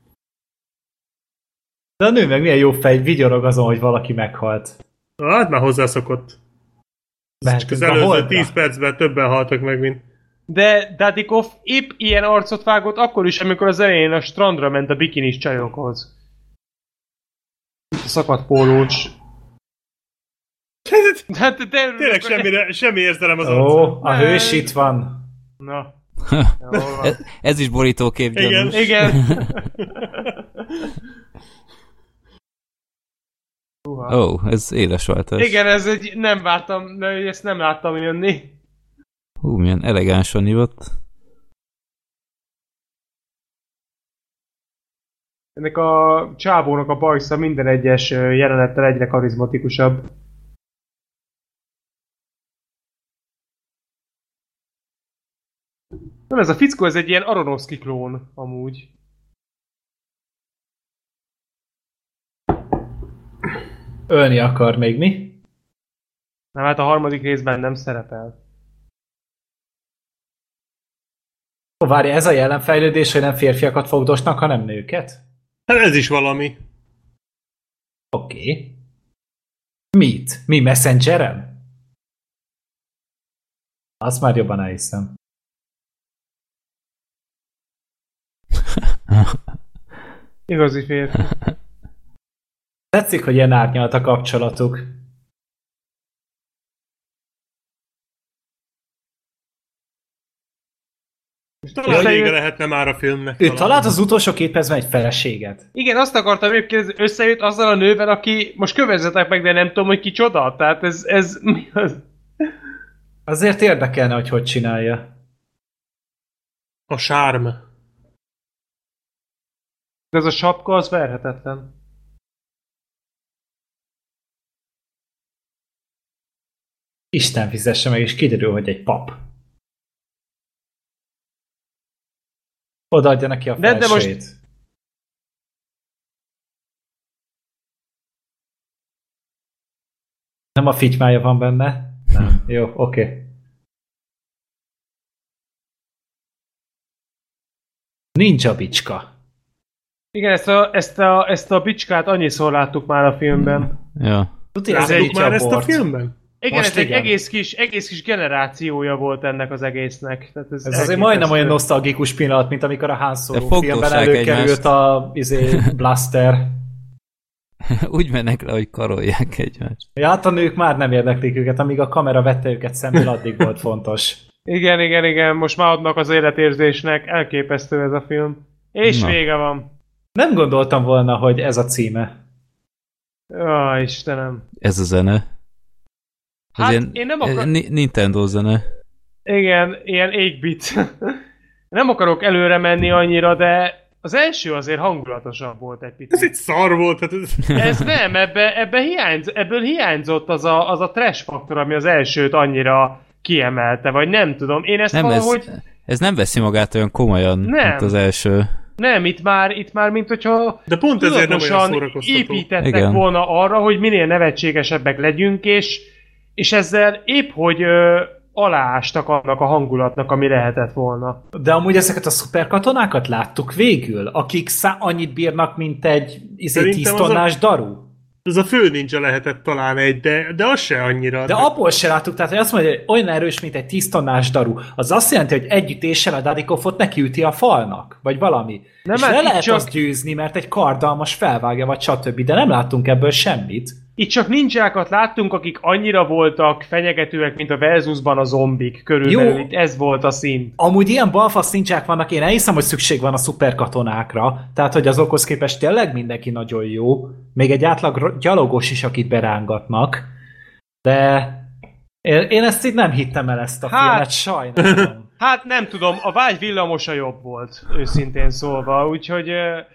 Speaker 2: De a nő meg milyen jó fej, vigyorog azon, hogy valaki meghalt.
Speaker 4: Hát már hozzászokott. Az előző 10 percben többen haltak meg, mint...
Speaker 3: De Dadikov épp ilyen arcot vágott akkor is, amikor az elején a strandra ment a bikinis csajokhoz. A szakadt pólós.
Speaker 4: Hát, tényleg semmi érzelem az arcán.
Speaker 2: A hős itt van.
Speaker 3: Na.
Speaker 1: Ez is borítókép gyanús.
Speaker 3: Igen.
Speaker 1: Ez éles váltás.
Speaker 3: Igen, ez egy... Nem vártam, ezt nem láttam jönni.
Speaker 1: Milyen elegánsan ivott.
Speaker 3: Ennek a csávónak a bajsza minden egyes jelenettel egyre karizmatikusabb. Nem, ez a fickó, ez egy ilyen Aronofsky klón, amúgy.
Speaker 2: Ölni akar még mi?
Speaker 3: Nem, hát a harmadik részben nem szerepel.
Speaker 2: Várj, ez a jelenfejlődés, hogy nem férfiakat fogdosnak, hanem nőket?
Speaker 4: Hát ez is valami.
Speaker 2: Oké. Mit? Mi Messengeren? Azt már jobban elhiszem.
Speaker 3: Igazi férfi.
Speaker 2: Tetszik, hogy ilyen árnyalt a kapcsolatuk.
Speaker 4: Talán vége lehetne már a filmnek.
Speaker 2: Ő talált az utolsó 2 percben egy feleséget.
Speaker 3: Igen, azt akartam egyébként, összejött azzal a nővel, aki most kövezzetek meg, de nem tudom, hogy kicsoda. Tehát ez mi az?
Speaker 2: Azért érdekelne, hogy csinálja.
Speaker 4: A sárm.
Speaker 3: De ez a sapka, az verhetetlen.
Speaker 2: Isten fizesse meg, és kiderül, hogy egy pap. Odaadja neki a felsőjét. De most... Nem a fitymája van benne? Nem. Jó, oké. Ninja bicska.
Speaker 3: Igen, ezt a bicskát annyiszor láttuk már a filmben.
Speaker 1: Ja.
Speaker 4: Láttuk már ezt a filmben?
Speaker 3: Igen, ez egy egész kis generációja volt ennek az egésznek. Tehát
Speaker 2: ez azért majdnem olyan nosztalgikus pillanat, mint amikor a Han Solo filmben előkerült a Blaster.
Speaker 1: Úgy mennek le, hogy karolják egymást.
Speaker 2: Ja, hát a nők már nem érdeklik őket, amíg a kamera vette őket szemmel, addig volt fontos.
Speaker 3: Igen, most már adnak az életérzésnek, elképesztő ez a film. És vége van.
Speaker 2: Nem gondoltam volna, hogy ez a címe.
Speaker 3: Ó, Istenem.
Speaker 1: Ez a zene.
Speaker 3: Hát én nem akarok...
Speaker 1: Nintendo zene.
Speaker 3: Igen, ilyen 8-bit. Nem akarok előre menni annyira, de az első azért hangulatosabb volt egy picit.
Speaker 4: Ez egy szar volt. Hát
Speaker 3: ez nem, ebből hiányzott az a trash faktor, ami az elsőt annyira kiemelte, vagy nem tudom. Én ezt
Speaker 1: nem,
Speaker 3: valahogy...
Speaker 1: Ez nem veszi magát olyan komolyan, mint az első.
Speaker 3: Nem, itt már mint hogyha
Speaker 4: de pont ezért nem olyan szórakoztató.
Speaker 3: Építettek volna arra, hogy minél nevetségesebbek legyünk, és ezzel épp, hogy aláástak annak a hangulatnak, ami lehetett volna.
Speaker 2: De amúgy ezeket a szuperkatonákat láttuk végül, akik annyit bírnak, mint egy 10 tonnás daru?
Speaker 4: Ez a fő ninja lehetett talán egy, de az se annyira.
Speaker 2: De abból se láttuk, tehát hogy azt mondja, hogy olyan erős, mint egy 10 tonnás daru. Az azt jelenti, hogy együttéssel a Dadikoffot nekiüti a falnak, vagy valami. Nem, és le lehet csak... azt győzni, mert egy kardalmas felvágja, vagy stb. De nem láttunk ebből semmit.
Speaker 3: Itt csak ninjákat láttunk, akik annyira voltak fenyegetőek, mint a Versusban a zombik körülbelül. Itt ez volt a szint.
Speaker 2: Amúgy ilyen balfasz ninják vannak, én elhiszem, hogy szükség van a szuperkatonákra, tehát hogy azokhoz képest tényleg mindenki nagyon jó, még egy átlag gyalogos is, akit berángatnak, de én ezt így nem hittem el, ezt a filmet, sajnálom.
Speaker 3: Hát nem tudom, a Vágy villamosa jobb volt, őszintén szólva, úgyhogy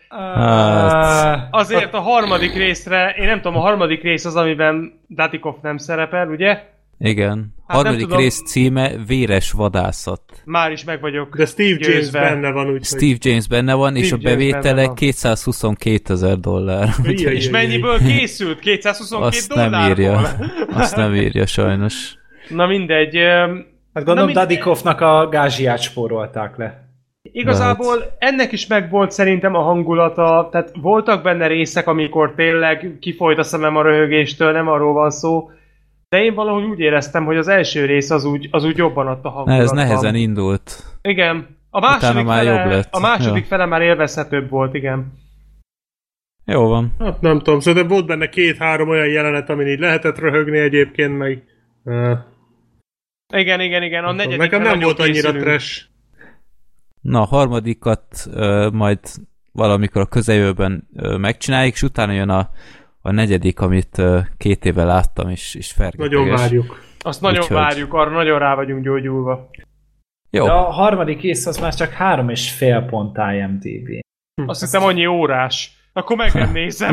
Speaker 3: azért a harmadik részre, én nem tudom, a harmadik rész az, amiben Dadikoff nem szerepel, ugye?
Speaker 1: Igen. Hát harmadik rész címe Véres vadászat.
Speaker 3: Már is meg vagyok.
Speaker 4: De Steve James benne van, úgyhogy...
Speaker 1: Steve James benne van, és a bevétele $222,000.
Speaker 3: És mennyiből készült? $222?
Speaker 1: Azt nem írja. Azt nem írja, sajnos.
Speaker 3: Na mindegy.
Speaker 2: Hát gondolom Dadikoffnak a gázsiát spórolták le.
Speaker 3: Igazából ennek is megvolt szerintem a hangulata, tehát voltak benne részek, amikor tényleg kifolyt a szemem a röhögéstől, nem arról van szó, de én valahogy úgy éreztem, hogy az első rész az úgy jobban adta hangulatban.
Speaker 1: Ez nehezen indult.
Speaker 3: Igen. A második fele már élvezhetőbb volt, igen.
Speaker 1: Jó van.
Speaker 4: Hát nem tudom, szóval volt benne 2-3 olyan jelenet, amin így lehetett röhögni egyébként, meg...
Speaker 3: Igen. A negyedik
Speaker 4: nekem nem volt annyira trash.
Speaker 1: Na, a harmadikat majd valamikor a közeljövőben megcsináljuk, és utána jön a negyedik, amit 2 éve láttam, és fergeteges.
Speaker 4: Nagyon várjuk.
Speaker 3: Azt nagyon várjuk, arra nagyon rá vagyunk gyógyulva.
Speaker 2: Jó. De a harmadik rész az már csak 3,5 pont IMDb.
Speaker 3: Azt hiszem annyi órás. Akkor meg nem nézem.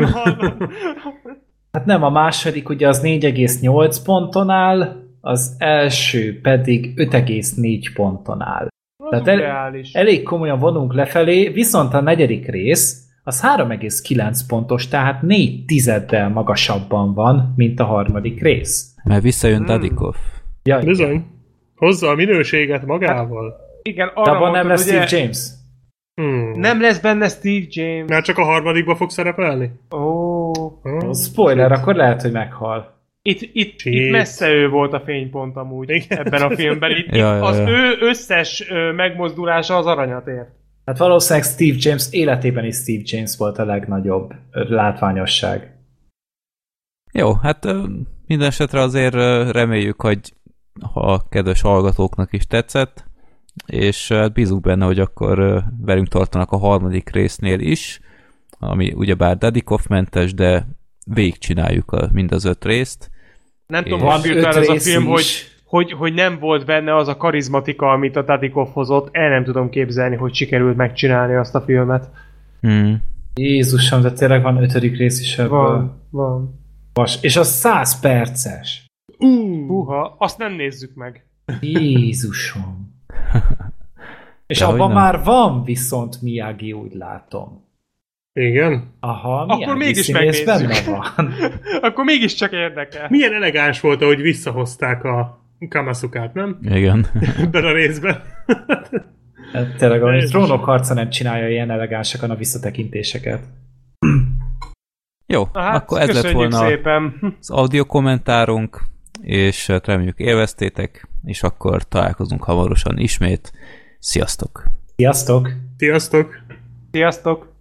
Speaker 2: Hát nem, a második ugye az 4,8 ponton áll, az első pedig 5,4 ponton áll. Tehát elég komolyan vonunk lefelé, viszont a negyedik rész az 3,9 pontos, tehát 4/10 magasabban van, mint a harmadik rész.
Speaker 1: Mert visszajön Dadikoff.
Speaker 2: Ja,
Speaker 4: bizony. Hozza a minőséget magával.
Speaker 3: Hát, igen,
Speaker 2: de abban nem lesz Steve James.
Speaker 3: Nem lesz benne Steve James.
Speaker 4: Mert csak a harmadikba fog szerepelni?
Speaker 2: Spoiler, akkor lehet, hogy meghal.
Speaker 3: Itt messze ő volt a fénypont amúgy ebben a filmben. Itt az ő összes megmozdulása az aranyat ért.
Speaker 2: Hát valószínűleg Steve James életében is Steve James volt a legnagyobb látványosság.
Speaker 1: Jó, hát minden esetre azért reméljük, hogy a kedves hallgatóknak is tetszett, és bízunk benne, hogy akkor velünk tartanak a harmadik résznél is, ami ugyebár Dadikoff mentes, de végigcsináljuk mind az 5 részt.
Speaker 3: Nem tudom, hogy bírt el ez a film, hogy nem volt benne az a karizmatika, amit a Dadikoff hozott. El nem tudom képzelni, hogy sikerült megcsinálni azt a filmet.
Speaker 2: Jézusom, de tényleg van 5. rész is ebből.
Speaker 3: Van.
Speaker 2: És az 100 perces.
Speaker 3: Húha, azt nem nézzük meg.
Speaker 2: Jézusom. És abban már van viszont Miyagi, úgy látom.
Speaker 4: Igen?
Speaker 2: Aha,
Speaker 3: akkor mégis megnézzük. Van. Akkor mégiscsak érdekel.
Speaker 4: Milyen elegáns volt, ahogy visszahozták a Kamasukát, nem?
Speaker 1: Igen.
Speaker 4: Ebben a részben.
Speaker 2: Tényleg, a Trónok harca nem csinálja ilyen elegánsakan a visszatekintéseket.
Speaker 1: Jó, akkor ez lett volna
Speaker 3: szépen.
Speaker 1: Az audio kommentárunk, és reméljük élveztétek, és akkor találkozunk hamarosan ismét. Sziasztok!
Speaker 2: Sziasztok!
Speaker 4: Sziasztok!
Speaker 3: Sziasztok!